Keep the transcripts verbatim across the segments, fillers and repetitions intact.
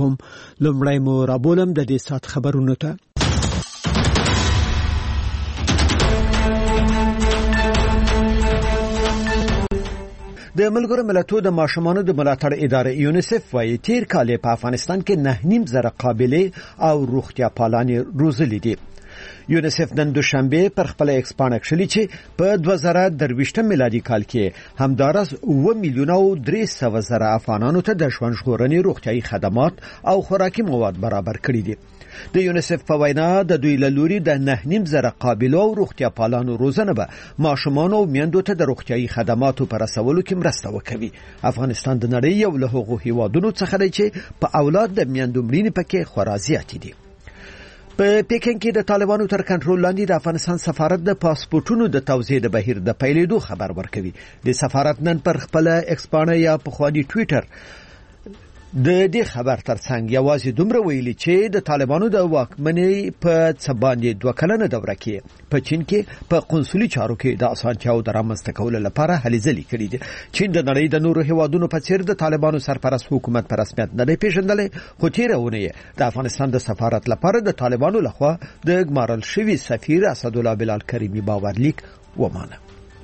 علیکم. لومړی مو رابولم د دې سات خبرونو ته. د ملګرو ملتونو د ماشومانو د ملاتړ اداره یونیسف وايي تیر کال په افغانستان کې نه نیم زره قابلیت او روغتیا پالانې روزلې دي. یونیسف نن دوشنبه پر خپل ایکس پاڼه کړي چې په دوه زره درویشت میلادي کال کې همدارس اوه میلیونه او درې سوه زره افغانانو ته د ژوند ژغورنې روغتیايي خدمات او خوراکي مواد برابر کړي دي. د یونیسف په وینا د دوی له لوري د نه نیم زره قابلیت او روغتیا پالانو روزنه به ماشومان او میندو ته د روغتیايي خدماتو پر رسولو کې مرسته وکوي. افغانستان د نړۍ یو له هغو هیوادونو څخه دی چې په اولاد د میندو مړینې پکې خورا زیاتې دي. په پیکن کې د طالبانو تر کنټرول لاندې د افغانستان سفارت د پاسپورتونو د توزیع د بهیر د پیلېدو خبر ورکوي. د سفارت نن پر خپل ایکس پاڼه یا په خواني ټوئیټر د دې خبر ترڅنګ یوازې دومره ویلي چې د طالبانو د واکمنۍ په څه باندې دوه کلنه دوره کې په چین کې په قونسلي چارو کې د اسانتیاو د رامنځته کولو لپاره هلې ځلې کړې دي. چین د نړۍ د نورو هیوادونو په څیر د طالبانو سرپرست حکومت په رسمیت نه دی پیژندلی، خو تیره اونۍ د افغانستان د سفارت لپاره د طالبانو لخوا د ګمارل شوي سفیر اسدالله بلال کریمي باورلیک ومانه.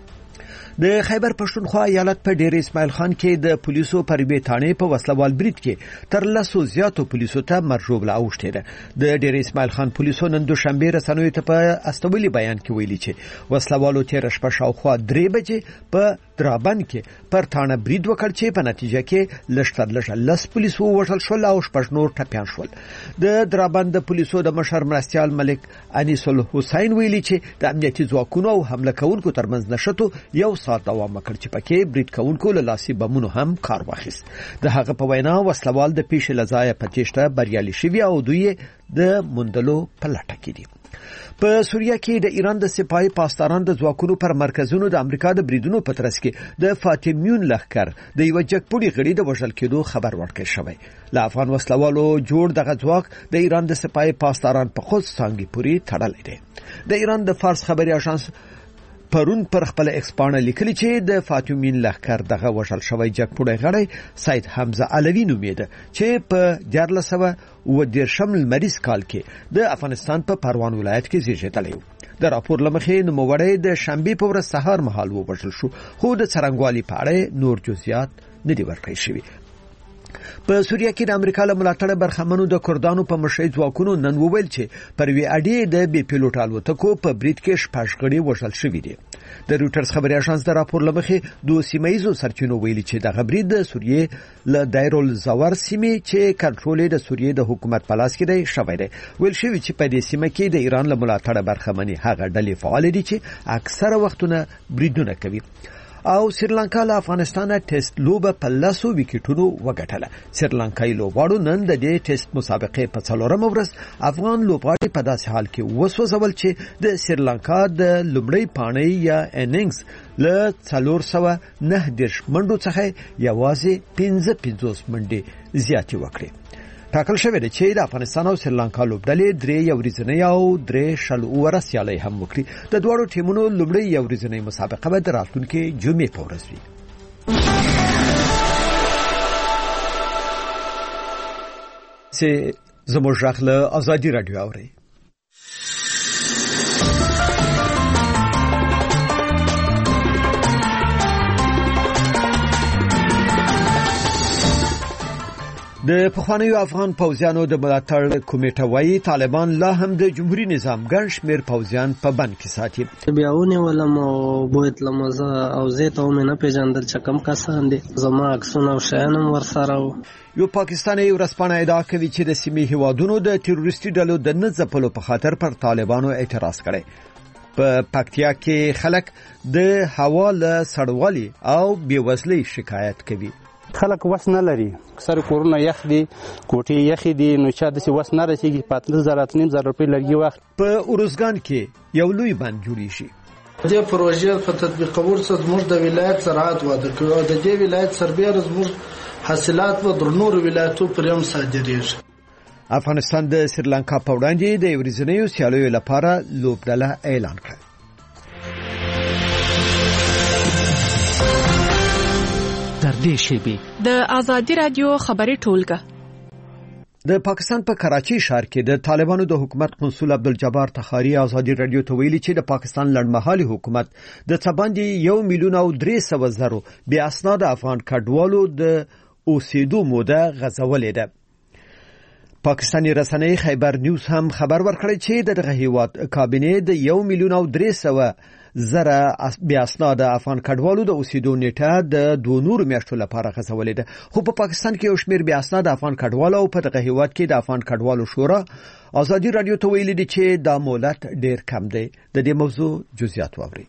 د خیبر پښتونخوا ایالت په ډیر اسماعیل خان کې د پولیسو پر بیتانې په وسلوال برید کې تر لسو زیاتو پولیسو ته مرجوبله اوښتې ده. د ډیر اسماعیل خان پولیسو نن دوشنبه رسنیو ته په استولی بیان کې ویلي چې وسلوالو تیر شپه شاوخوا درې بجې په درابن کې پر تانه برید وکړ چې په نتیجه کې لشتر لږه لس پولیس ووژل شول او شپږ نور ټپیان شول. د درابن د پولیسو د مشر مرستیال ملک انیس الحسین ویلي چې د امنیتي ځواکونو او حمله کوونکو ترمنځ نشټو یو ساعت دوام وکړ چې پکې برید کوونکو له لاسي بمونو هم کار واخیست. د هغه په وینا وسلوال د پیښې لځایه په تیښته بریالي شوي او دوی د موندلو په لټه کې دي. په سوریه کې د ایران د سپاهي پاسداران د ځواکونو پر مرکزونو د امریکا د بریدونو په ترڅ کې د فاطمیون لښکر د یو جګپوړي غړي د وژل کېدو خبر ورکړ شوی. له افغان وسلوالو جوړ دغه ځواک د ایران د سپاهي پاسداران په خود څانګې پورې تړلی دی. د ایران د فارس خبري اژانس پرون پر خپل ایکس پاڼه لیکلي چې د فاطمیون لښکر دغه وژل شوی جګپوړی غړی سید حمزه علوي نومیده چې په دیارلس سوه اووه دېرشم لمریز کال کې د افغانستان په پروان ولایت کې زیږېدلی و. د راپور له مخې نوموړی د شنبې په ورځ سهار مهال ووژل شو، خو د څرنګوالي په اړه نور جزئیات نه دي ورکړل شوي. په سوریه کې د امریکا له ملاتړه برخمنو د کردانو په مشرۍ ځواکونو نن وویل چې پر وی اډې د بي پیلوټ الوتکو په برید کې شپږ غړي وژل شوي دي. د رویټرز خبري اژانس د راپور له مخې دوه سیمایي سرچینو ویلي چې دغه برید د سوریې له دایرالزور سیمې چې کنټرول د سوریې د حکومت په لاس کې دی شوی دی. ویل شوی چې په دې سیمه کې د ایران له ملاتړه برخمنې هغه ډلې فعال دي چې اکثره وختونه بریدونه کوي. او سریلانکا له افغانستان ټیسټ لوبه په لاسو وکټونو وګټله. سریلانکایي لوبغاړو نن د دې ټیسټ مسابقې په څلورمه ورځ افغان لوبغاړي په داسې حال کې وسوځول چې د سریلانکا د لومړۍ پاڼۍ یا اننګز له څلور سوه نهه دېرش منډو څخه یوازې پنځه پنځوس منډې زیاتې وکړې. ټاکل شوی دی چې د افغانستان او سریلانکا لوبډلې درې یو ورځنۍ او درې شل اووه سیالۍ هم وکړي. د دواړو ټیمونو لومړۍ یو ورځنۍ مسابقه به د راتلونکي جمعې په ورځ وي. چې زموږ غږ له ازادي راډیو اوري. د پخوانیو افغان پوځیانو د ملاتړ کمیټه وايي طالبان لا هم د جمهوریت نظام ګڼ شمېر پوځیان په بند کې ساتي. بیاونه ولم او بوت لمزه او زه ته مې نه پیژندل چې کم کسان دي. زما عکسونه او شیانم ورسره و. یو پاکستاني ورسپانه ادعا کوي چې د سیمې هیوادونو د تروریستي ډلو د نه ځپلو په خاطر پر طالبانو اعتراض کړي. په پکتیا کې خلک د هوا له سړوالي او بېوزلۍ شکایت کوي. خلک وس نه لري، سر کورونه یخ دي، کوټې یخ دي، نو چا د وس نه رسیږي پاتنه زرات نیم زر روپۍ لرګي وخت. په اروزګان کې یو لوی بند جوړی شي. د پروژې په تطبیقولو سره موږ د ولایت زراعت واده کوي او د دې ولایت سربېره زموږ حاصلات و د نورو ولایتو پر هم صادریږي. افغانستان د سریلانکا په وړاندې د ورځنیو سیالیو لپاره لوبډله اعلان کړه. تر دې شیبې د ازادي رادیو خبري ټولګه د پاکستان په کراچي ښار کې د طالبانو د حکومت قنصل عبدالجبار تخاری ازادي رادیو ته ویلي چې د پاکستان لړمحالي حکومت د څباندې یو میلیون او درې سوه زرو بې اسناد افغان کډوالو د اوسېدو موده غځولې ده. پاکستاني رسنۍ خیبر نیوز هم خبر ورکړی چې دغه هیواد کابینې د یو میلیون او درې سوه زره بې اسناد افغان کډوالو د اوسېدو نیټه د دوه نورو میاشتو لپاره غځولې ده. خو په پاکستان کې یو شمېر بې اسناد افغان کډوالو او په دغه هیواد کې د افغان کډوالو شورا ازادي رادیو ته ویلي دي چې دا مهلت ډېر کم دی. د دې موضوع جزئیات واورئ.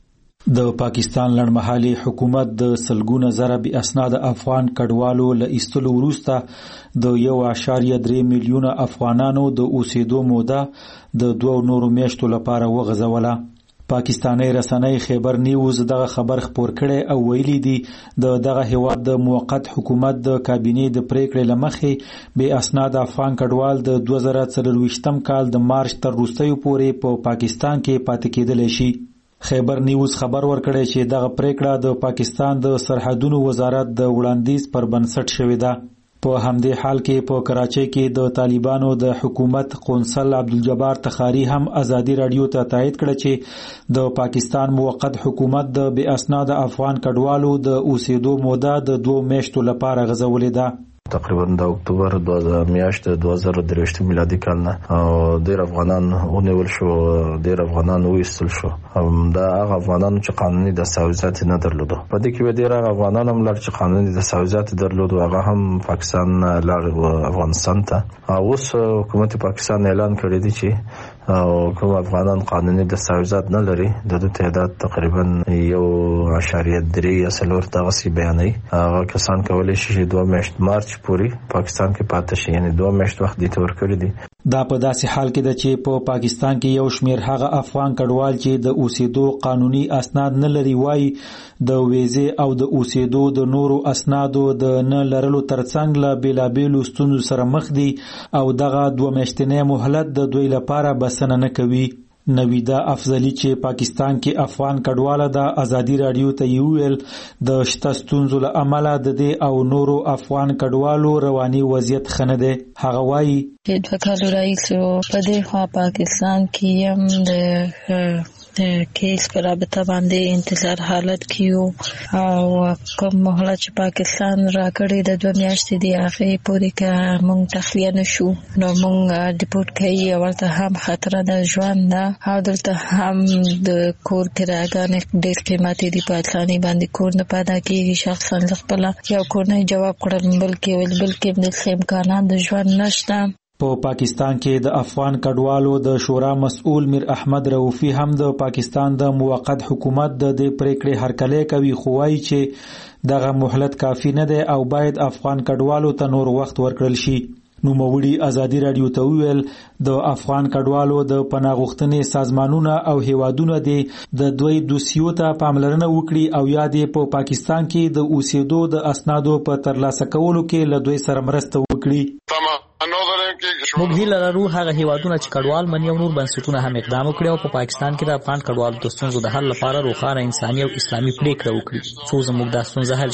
د پاکستان لړمحالي حکومت د سلګونه زره بې اسناد افغان کډوالو له ایستلو وروسته د یو اعشاریه درې میلیونه افغانانو د اوسېدو موده د دوه نورو میاشتو لپاره وغځوله. پاکستاني رسنۍ خیبر نیوز دغه خبر خپور کړي او ویلي دي د دغه هیواد د موقت حکومت د کابینې د پریکړې لمخې بې اسناد افغان کډوال د دوه زره څلرویشتم کال د مارچ تر وروستیو پورې په پاکستان کې پاتې کېدلی شي. خیبر نیوز خبر ورکړی چې دغه پریکړه د پاکستان د سرحدونو وزارت د وړاندیز پر بنسټ شوې ده. په همدې حال کې په کراچۍ کې د طالبانو د حکومت قنصل عبدالجبار تخاری هم ازادي رادیو ته تایید کړ چې د پاکستان موقت حکومت د بې اسناد افغان کډوالو د اوسېدو موده د دوه میاشتو لپاره غځولې ده. تقریبا د اکتوبر میاشت دوه زره درویشت میلادي کال نه ډېر افغانان ونیول شو، ډېر افغانان وایستل شو. دا هغه افغانانو چې قانوني دستاویزات نه درلودو. په دې کې به ډېر افغانان هم لر چې قانوني دستاویزات درلودو، هغه هم پاکستان لار افغانستان ته. اوس حکومت پاکستان اعلان کړی دی چې کوم افغانان قانوني دستاویزات نه لري د دوی تعداد تقریبا یو اعشاریه درې یا څلور دغسې بیانوي. هغه کسان کولی شي چې دوه میاشت مارچ پورې پاکستان کې پاتې شي، یعنې دوه میاشت وخت دې ته ورکړی دی. دا په داسې حال کې ده چې په پاکستان کې یو شمېر هغه افغان کډوال چې د اوسېدو قانوني اسناد نه لري وایي د ویزې او د اوسېدو د نورو اسنادو د نه لرلو ترڅنګ له بېلابېلو ستونزو سره مخ دي او دغه دوه میاشتنی مهلت د دوی لپاره بسنه نه کوي. نویدا افضلی چې پاکستان کې افغان کډواله د ازادي رادیو ته ویل د شته ستونزو له امله د دې او نورو افغان کډوالو رواني وضعیت ښه نه دی. هغه وایي چې دوه کالو راهیسې په دې خوا پاکستان کې هم د کیس پر رابطه باندې انتظار حالت کیو او کوم مهلت چې پاکستان راکړی د دوه میاشتې دی هغه پورې که مونږ تخلیه نشو نو مونږ ډیپورټ کوي او ورته هم خطر د ژوند نه او دلته هم د کور کراګانې ډېر قیمتي دي، په اسانۍ باندې کور نه پیدا کېږي. شخصا خپله یو کور نه جواب کړم بلکې ول بلکې د امکانات د ژوند نشته. په پاکستان کې د افغان کډوالو د شورا مسؤل میر احمد رؤفي هم د پاکستان د موقت حکومت د دې پریکړې هرکلی کوي، خو وایي چې دغه مهلت کافي نه دی او باید افغان کډوالو ته نور وخت ورکړل شي. نوموړي ازادي رادیو ته وویل د افغان کډوالو د پناه غوښتنې سازمانونه او هیوادونه دي د دوی دوسیو ته پاملرنه وکړي او یا دې په پاکستان کې د اوسېدو د اسنادو په ترلاسه کولو کې له دوی سره مرسته وکړي. موږ هیله لرو هغه هیوادونه چې کډوال مني او نور بنسټونه هم اقدام وکړي او په پاکستان کې د افغان کډوالو د ستونزو د حل لپاره روښانه انساني او اسلامي پریکړه وکړي څو زموږ دا ستونزه حل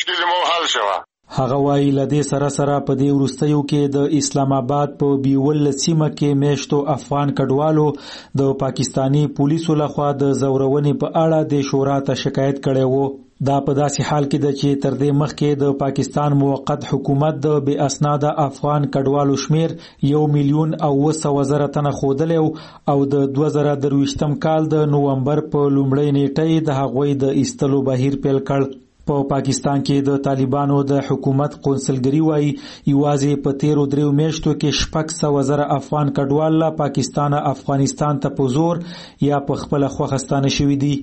شي. هغه وایي له دې سره سره په دې وروستیو کې د اسلام آباد په بیول سیمه کې میشتو افغان کډوالو د پاکستانی پولیسو لخوا د زورونې په اړه د شورا ته شکایت کړی وو. دا په داسې حال کې ده چې تر دې مخکې د پاکستان موقت حکومت د بې اسناده افغان کډوالو شمیر یو میلیون او اوه سوه زره تنه ښودلی او د دوه زره درویشتم کال د نومبر په لومړۍ نیټه د هغوی د ایستلو بهیر پیل کړ. په پا پاکستان کې د طالبانو د حکومت قونسلګري وایي یوازې په تیرو دریو میاشتو کې شپږ سوه زره افغان کډوال له پاکستانه افغانستان ته په زور یا په خپله خوښه ستانه شوي دي.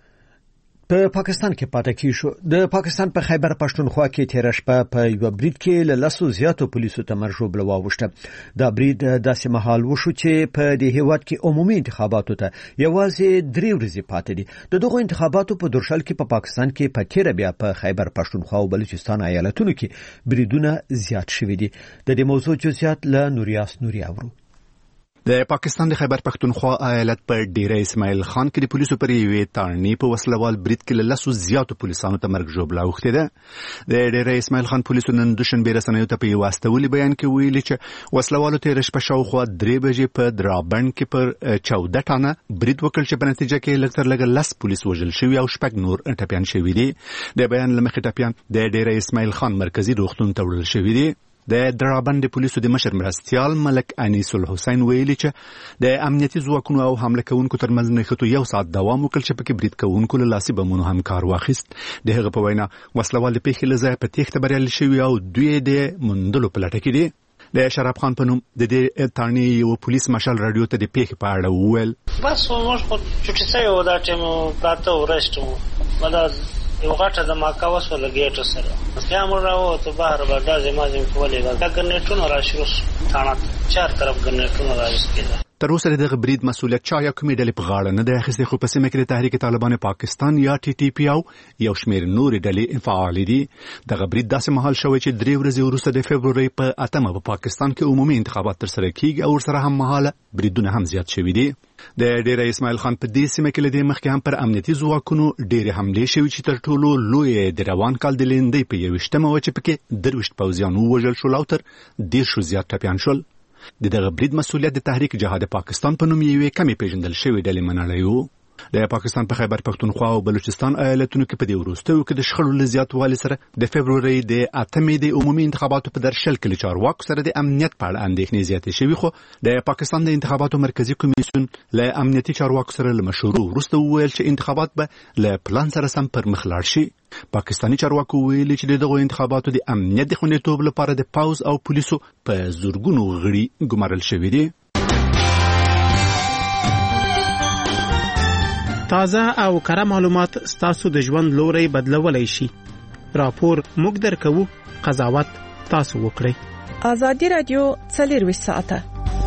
په پاکستان کې پاتې کیشو د پاکستان په خیبر پښتونخوا کې تیر شپه په یو برید کې له لسو زیاتو پولیسو ته مرجوب لواوښته. دا برید داسې مهال وشو چې په دې هیواد کې عمومي انتخاباتو ته یوازې درې ورځې پاتې دي. د دغو انتخاباتو په درشل کې په پاکستان کې په تیر بیا په خیبر پښتونخوا او بلوچستان ایالتونو کې بریدونه زیات شوي دي. د دې موضوع جزئیات له نوریاس نوري اورو. د پاکستان د خیبر پختونخوا ایالت په ډیره اسماعیل خان کې د پولیسو پر یوې تارنې په وسلوال برید کې له لسو زیاتو پولیسانو ته مرګ ژوبله اوښتې ده. د ډیره اسماعیل خان پولیسو نن دوشنبه رسنیو ته په یو استولي بیان کې ویلي چې وسلوالو تېره شپه شاوخوا درې بجې په درابڼ کې پر چوده ټانه برید وکړ چې په نتیجه کې لږ تر لږه لس پولیس وژل شوي او شپږ نور ټپیان شوي دي. د بیان له مخې ټپیان د ډیره اسماعیل خان مرکزي روغتون ته وړل شوي دي. د درابند پولیسو د مشر مرستیال ملک انیس الحسین ویلي چې د امنیتي ځواکونو او حمله کوونکو ترمنځ نښتو یو ساعت دوام وکړ چې پکې برید کوونکو له لاسي بمونو هم کار واخیست. د هغه په وینا وسلوال د پیښې له ځایه په تېښته بریالي شوي او دوی د موندلو په لټه کې دي. د شراب خان په نوم د دې تارنې یو پولیس مشال رادیو ته د پیښې په اړه وویل بس موږ خو چټي سره و دا ټیم پاتو ورشتو مدا یو غټه د ماکا وسو لګیټو سره بیا موږ راو ته بهر باندې زمازم کولې دا ګرنیټونو راشو ثانه چار طرف ګرنیټونو راځي. تر اوسه دغه برید مسؤلیت چا یا کومې ډلې په غاړه نه دی اخیستی، خو په سیمه کې د تحریک طالبان پاکستان یا ټي ټي پی او یو شمېر نورې ډلې فعال دي. دغه برید داسې مهال شوی چې درې ورځې وروسته د فبرورۍ په اتمه په پاکستان کې عمومي انتخابات ترسره کیږي او ورسره هم مهاله بریدونه هم زیات شوي دي. د ډیره اسماعیل خان په دې سیمه کې له دې مخکې هم پر امنیتي ځواکونو ډېرې حملې شوي چې تر ټولو لویې د روان کال د لیندۍ په یویشتمه وه چې پکې درویشت پوځیان ووژل شول او تر دېرشو زیات ټپیان شول. د دغه برید مسؤلیت د تحریک جهاد پاکستان په نوم یوې کمې پیژندل شوې ډلې منلی و. د پاکستان په خیبر پختونخوا او بلوچستان ایالتونو کې په دې وروستیو کې د شخړو له زیاتوالي سره د فبرورۍ د اتمې د عمومي انتخاباتو په درشل کې له چارواکو سره د امنیت په اړه اندېښنې زیاتې شوي، خو د پاکستان د انتخاباتو مرکزي کمیسیون له امنیتي چارواکو سره له مشورو وروسته وویل چې انتخابات به له پلان سره سم پر مخ لاړ شي. پاکستاني چارواکو ویلي چې دغه انتخاباتو د امنیت د خوندیتوب لپاره د پوځ او پولیسو په زورګونو غړي ګمارل شوي دي. تازه او کره معلومات ستاسو د ژوند لوري بدلولای شي. راپور موږ درکو، قضاوت تاسو وکړئ. ازادي رادیو څلور ساعته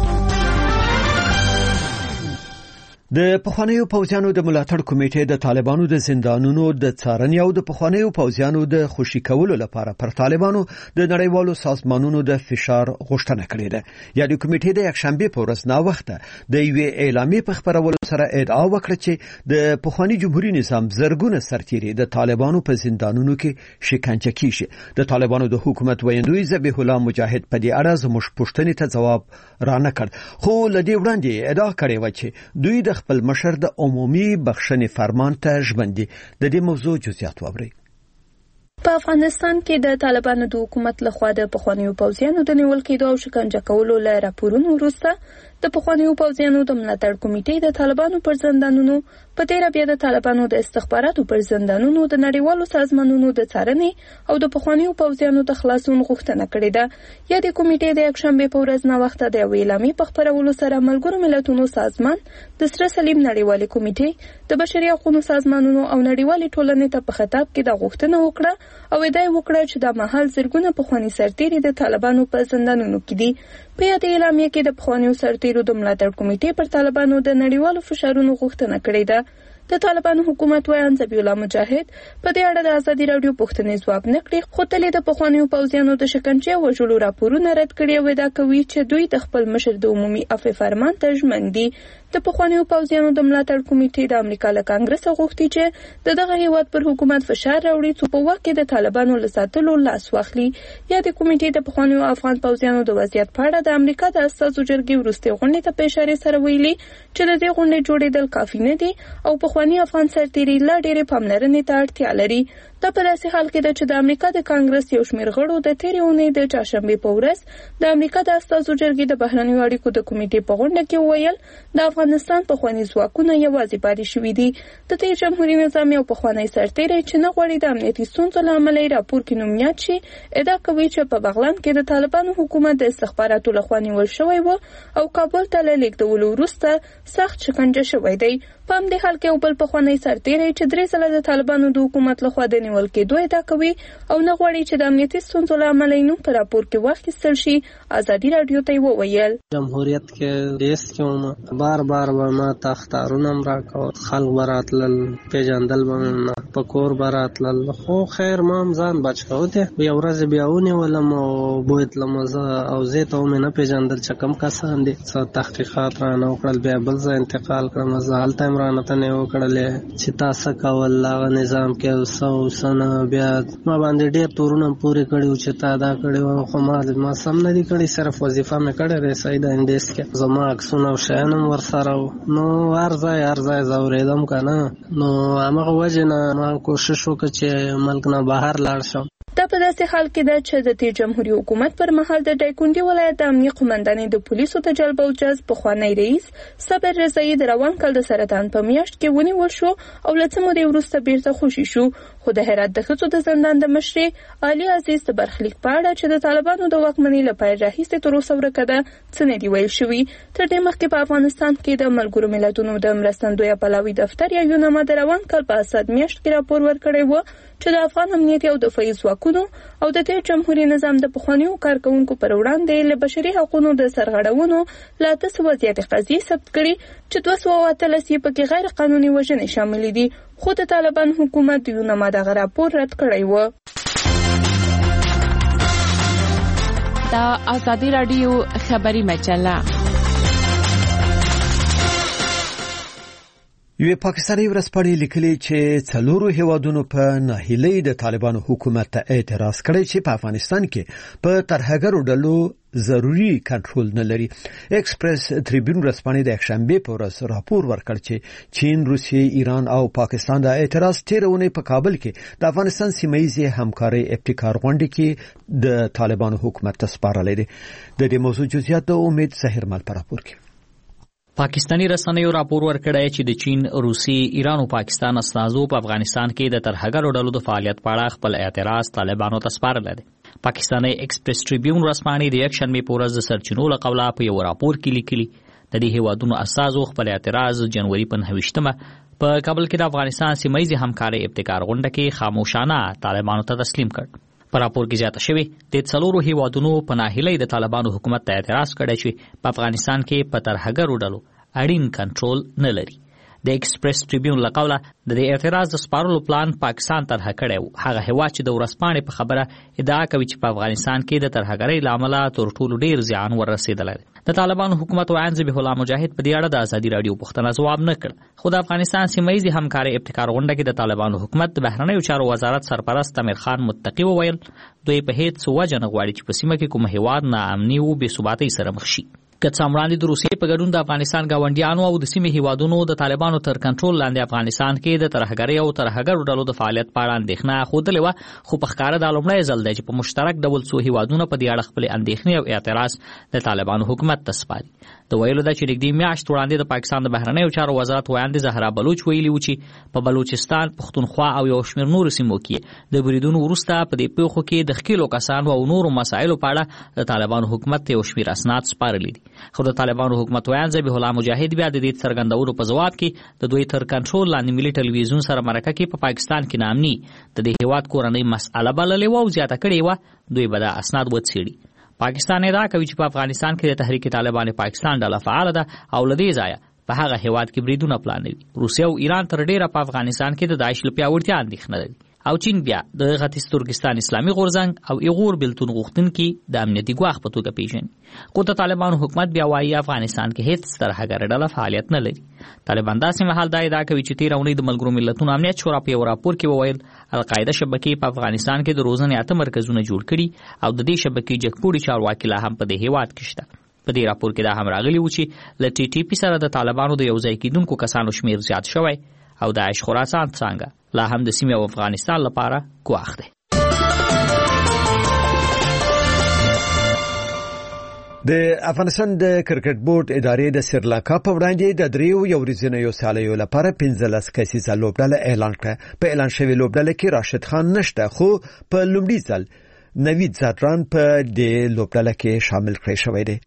د پخوانیو پوځیانو د ملاتړ کمیټې د طالبانو د زندانونو د څارنې او د پخوانیو پوځیانو د خوشي کولو لپاره پر طالبانو د نړیوالو سازمانونو د فشار غوښتنه کړې ده. یعنی کمیټې د یکشنبه په ورځ ناوخته د یوې اعلامیې په خبرولو سره ادعا وکړه چې د پخوانی جمهوریت نظام زرګونه سرتیري د طالبانو په زندانونو کې شکنجه کیږي. د طالبانو د حکومت ویندوی ذبیح الله مجاهد په دې اړه زموږ پوښتنې ته جواب را نه کړ، خو لدې وړاندې ادعا کړې و چې دوی د خپل مشر د عمومي بخښنې فرمان ته ژمن دي. د دې موضوع جزئیات واورئ. په افغانستان کې د طالبانو د حکومت لخوا د پخوانیو پوځیانو د نیول کېدو او شکنجه کولو له راپورونو وروسته د پخوانیو پوځیانو د ملاتړ کمیټې د طالبانو پر زندانونو په تیر بیا د طالبانو د استخباراتو پر زندانونو د نړیوالو سازمانونو د څارنې او د پخوانیو پوځیانو د خلاصون غوښتنه کړې ده. یا د کمیټې د یکشنبه په ورځ ناوخته د یوې اعلامیې په خپرولو سره ملګرو ملتونو سازمان، د سره صلیب نړیوالې کمیټې، د بشري حقوقو سازمانونو او نړیوالې ټولنې ته په خطاب کې د غوښتنه وکړه او ادعا وکړه چې د مهال زرګونه پخوانی سرتیري د طالبانو په زندانونو کې دي. په یاد اعلامیه کې د پخوانیو سرتیرو د ملاتړ کمیټې پر طالبانو د نړیوالو فشارونو غوښتنه کړې ده. د طالبانو حکومت ویان ذبیح الله مجاهد په دې اړه د ازادي رادیو پوښتنې ځواب نه کړي، خو تل د پخوانیو پوځیانو د شکنجې او وژلو راپورونه رد کړي او ادعا کوي چې دوی د خپل مشر د عمومي عفو فرمان ته ژمن دي. د پخوانیو پوځیانو د ملاتړ کمیټې د امریکا له کانګرس غوښتي چې د دغه هیواد پر حکومت فشار راوړي څو په واک کې د طالبانو له ساتلو لاس واخلي. یا د کمیټې د پخوانیو افغان پوځیانو د وضعیت په اړه د امریکا د استازو جرګې وروستۍ غونډې ته په اشاره سره ویلي چې د دې غونډې جوړېدل کافي نه دي او پخواني افغان سرتیري لا ډېرې پاملرنې ته اړتیا لري. دا په داسې حال کې ده چې د امریکا د کانګرس یو شمېر غړو د تېرې اونۍ د چهارشنبې په ورځ د امریکا د استازو جرګې د بهرنیو اړیکو د کمیټې په غونډه کې وویل د افغانستان پخواني ځواکونه یوازې پاتې شوي دي. د تېر جمهوري نظام یو پخوانی سرتیری چې نه غواړي د امنیتي ستونزو له امله یې راپور کې نوم یاد شي، ادعا کوي چې په بغلان کې د طالبانو حکومت د استخباراتو لخوا نیول شوی و او کابل ته له لېږدولو وروسته سخت شکنجه شوی دی. په همدې حال کې یو بل پخوانی سرتیری چې درې ځله د طالبانو د حکومت لخوا د نیول کېدو ادعا کوي او نه غواړي چې د امنیتي ستونزو له امله یې نوم په راپور کې واخیستل شي، ازادي راډیو ته یې وویل جمهوریت کې دیس کې وم بار بار به ما ته اخطارونه هم راکول، خلک به راتلل، پیژندل به نه، په کور به راتلل، خو خیر ما هم ځان بچ کوو دی. یو ورځ بیا ونیولم او بوتلم زه او زه ته مې نه پیژندل چې کوم کسان دي. څه تحقیقات رانه وکړل، بیا بل ځای انتقال کړم، زه هلته هم رانه ته نه وکړلې چې تاسو کول هغه نظام کې سو سنه بیا ما باندې ډېر تورونه پورې کړي چې تا دا کړي و، خو ما ما سم نه دي کړي، صرف وظیفه مې کړې ده سیده انډیس کې. زما عکسونه او شیان هم ورسره و، نو هر ځای هر ځای زه اورېدم که نه، نو همغه وجې نه ما کوشش وکړ چې ملک نه بهر لاړ شم. دا په داسې حال کې ده چې د تیر جمهوریت حکومت پر مهال د دایکنډي ولایت د امنیه قومندانۍ د پولیسو د جلب او جذب پخوانی رئیس صابر رضایي د روان کال د سرطان په میاشت کې ونیول شو او له څه مودې وروسته بیرته خوشي شو، خو د هرات د ښځو د زندان د مشرې علي عزیز د برخلیک په اړه چې د طالبانو د واکمنۍ له پیل راهیسې تر اوسه ورکه ده څه نه دي ویل شوي. تر دې مخکې په افغانستان کې د ملګرو ملتونو د مرستندویه پلاوي دفتر یا یوناما د روان کال په اسد میاشت کې راپور ورکړی و چې د افغان امنیتي او دفاعي ځواکونو او د تیر جمهوریت نظام د پخوانیو کارکونکو پر وړاندې له بشري حقوقو د سرغړونو لا اته سوه زیاتې قضیې ثبت کړي چې دوه سوه او اتلس یې پکې غیر قانوني وژنې شاملې دي، خو د طالبان حکومت د یوناما دغه راپور رد کړی و. دا ازادي راډیو خبري مجله یو پاکستاني ورځپاڼې لیکلي چې څلورو هیوادونو په ناهیلۍ د طالبانو حکومت ته اعتراض کړی چې په افغانستان کې په ترهګرو ډلو ضروري کنټرول نه لري. ایکسپریس تریبیون ورځپاڼې د یکشنبې په ورځ راپور ورکړ چې چین، روسیې، ایران او پاکستان د اعتراض تېره اونۍ په کابل کې د افغانستان سیمه ییزې همکارۍ ابتکار غونډې کې د طالبانو حکومت ته سپارلی دی. د دې موضوع جزئیات د امید ظهیرمل په راپور کې. پاکستانی رسنیو راپور ورکړی چې د چین، روسي، ایران او پاکستان استازو په افغانستان کې د ترهګرو ډلو د فعالیت په اړه خپل اعتراض طالبانو ته سپارلی دی. پاکستاني ایکسپریس ټریبیون ورځپاڼې د یکشنبې په ورځ د سرچینو له قوله په یو راپور کې لیکلي د دې هیوادونو استازو خپل اعتراض جنوري په نهه ویشتمه په کابل کې د افغانستان سیمه ییزې همکارۍ ابتکار غونډه کې خاموشانه طالبانو ته تسلیم کړ. په راپور کې زیاته شوې د څلورو هیوادونو په ناهیلۍ د طالبانو حکومت ته اعتراض کړی چې په افغانستان کې په ترهګرو ډلو اړین کنټرول نه لري. د ایکسپریس ټریبیون له قوله د دې اعتراض د سپارلو پلان پاکستان طرح کړی و. هغه هیواد چې د ورځپاڼې په خبره ادعا کوي چې په افغانستان کې د ترهګرۍ له امله تر ټولو ډېر زیان ورسېدلی دی. د طالبانو حکومت ویاند ذبیح الله مجاهد په دې اړه د ازادي راډیو پوښتنه ځواب نه کړ، خو د افغانستان سیمه ییزې همکارۍ ابتکار غونډه کې د طالبانو حکومت د بهرنیو چارو وزارت سرپرست امیر خان متقي وویل دوی په هیڅ وجه نه غواړي چې په سیمه کې کوم هیواد ناامني او بې ثباتۍ سره مخ شي. که څه وړاندې د روسیې په ګډون د افغانستان ګاونډیانو او د سیمې هیوادونو د طالبانو تر کنټرول لاندې افغانستان کې د ترهګرۍ او ترهګرو ډلو د فعالیت په اړه اندېښنه ښودلې وه، خو په ښکاره دا لومړی ځل دی چې په مشترک ډول څو هیوادونه په دې اړه خپلې اندېښنې او اعتراض د طالبانو حکومت ته سپاري. د ویلو ده چې نږدې میاشت وړاندې د پاکستان د بهرنیو چارو وزارت ویاندې زهرا بلوچ ویلي و چې په بلوچستان، پښتونخوا او یو شمېر نورو سیمو کې د بریدونو وروسته په دې پیښو کې د ښکېلو کسانو او نورو مسایلو په اړه د طالبانو حکومت ته یو شمېر اسناد سپارلي دي. خو د طالبانو حکومت ویاند ذبیح الله مجاهد بیا د دې څرګندولو په ځواب کې د دوی تر کنټرول لاندې ملي ټلویزیون سره مرکه کې په پا پاکستان کې ناامني د دې هیواد کورنۍ مسأله بللې وه او زیاته کړې وه دوی به دا اسناد وڅېړي. پاکستان ادعا کوي چې په افغانستان کې د تحریک طالبان پاکستان ډله فعاله ده او له دې ځایه په هغه هیواد کې بریدونه پلانوي. روسیه او ایران تر ډیره په افغانستان کې د داعش له پیاوړتیا اندېښنه لري او چین بیا د ختیځ ترکستان اسلامي غورځنګ او ایغور بېلتون غوښتونکي د امنیتي ګواښ په توګه پیژني. خو د طالبانو حکومت بیا وایي افغانستان کې هیڅ ترهګره ډله فعالیت نه لري. طالبان داسې مهال دا ادعا کوي چې تېره اونۍ د ملګرو ملتونو امنیت شورا په یو راپور کې وویل القاعده شبکې په افغانستان کې د روزنې اته مرکزونه جوړ کړي او د دې شبکې جګپوړي چارواکي لا هم په دې هیواد کې شته. په دې راپور کې دا هم راغلي و چې له ټي ټي پي سره د طالبانو د یوځای کېدونکو کسانو شمېر زیات شوی او داعش خراسان څانګه لا هم د سیمې او افغانستان لپاره ګواښ دی. د افغانستان د کرکټ بورډ ادارې د سریلانکا په وړاندې د دریو یو ورځنیو سیالیو لپاره پنځلس کسیزه لوبډله اعلان کړه. په اعلان شوې لوبډله کې راشد خان نشته، خو په لومړي ځل نوید زادران په دې لوبډله کې شامل کړی شوی دی.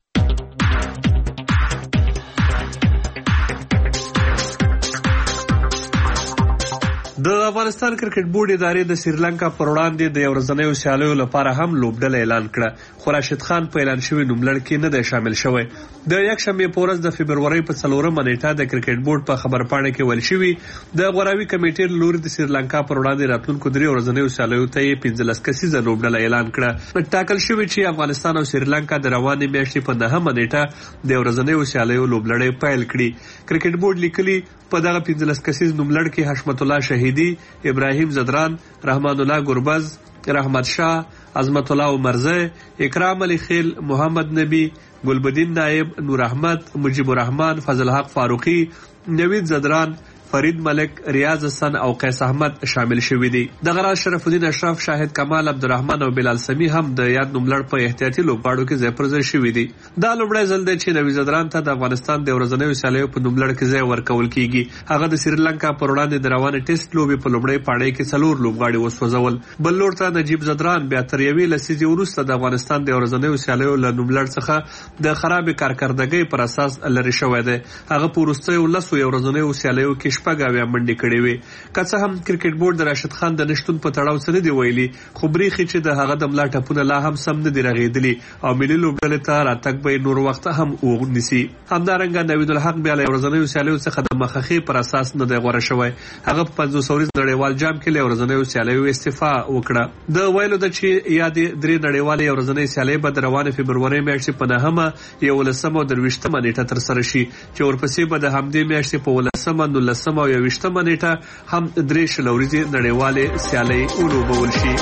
د افغانستان کرکټ بورډ ادارې د سریلانکا پر وړاندې د یو ورځنیو سیالیو لپاره هم لوبډله اعلان کړه، خو راشد خان په اعلان شوي نوملړ کې نه دی شامل شوی. د یکشنبې په ورځ د فبرورۍ په څلورمه نیټه د کرکټ بورډ په خبرپاڼه کې ویل شوي د غوراوي کمیټې له لوري د سریلانکا پر وړاندې راتلونکو درې ورځنیو سیالیو ته یې پنځلس کسیزه لوبډله اعلان کړه. ټاکل شوي چې افغانستان او سریلانکا د روانې میاشتې په نهمه نیټه د ورځنیو سیالیو لوبډلې پیل کړي. کرکټ بورډ لیکلي په دغه پنځلس کسیز نوملړ کې حشمت الله شهیدی، ابراهیم زدران، رحمان الله گربز، رحمت شاه، عظمت الله عمرزی، اکرام علی خیل، محمد نبی، گلبدین نائب، نور احمد، مجیب الرحمن، فضل حق فاروقی، نوید زدران، فرید ملک، ریاض حسن او قیس احمد شامل شوي دي. دغه راز شرف الدین اشرف، شاهد کمال، عبدالرحمن او بلال سمی هم د یاد نوملړ په احتیاطي لوبغاړو کې ځای پر ځای شوي دي. دا لومړی ځل دی چې نوید زدران ته د افغانستان د ورځنیو سیالیو په نوملړ کې ځای ورکول کیږي. هغه د سریلانکا پر وړاندې د روانې ټیسټ لوبې په لومړۍ پاړۍ کې څلور لوبغاړي وسوځول. بل لور ته نجیب زدران بیا تر یوې لسیزې وروسته د افغانستان د ورځنیو سیالیو له نوملړ څخه د خرابې کارکردګۍ پر اساس لرې شوی دی. هغه په وروستیو لسو ورځنیو سیالیو کې شپږ اویا منډې کړې وې. که څه هم کرکټ بورډ د راشد خان د نشتون په تړاو څه نه دی ویلي، خو بریښي چې د هغه د ملا ټپونه لا هم سم نه دي رغېدلي او ملي لوبډلې ته راتګ به نور وخت هم ونیسي. همدارنګه نوید الحق بیا له ورځنیو سیالیو څخه د مخخې پر اساس نه دی غوره شوی. هغه په پنځوس اوريز نړیوال جام کې له ورځنیو سیالیو استعفا وکړه. د ویلو د چې یادې درې نړیوالې ورځنۍ سیالۍ به د روانې فبرورۍ میاشتې په نهمه، یولسمه او درویشتمه نیټه ترسره شي، چې ورپسې به د همدې میاشتې په ولسمه، نولسمه او یوویشتمه نیټه هم درې شل ورځې نړیوالې سیالۍ ولوبول شي.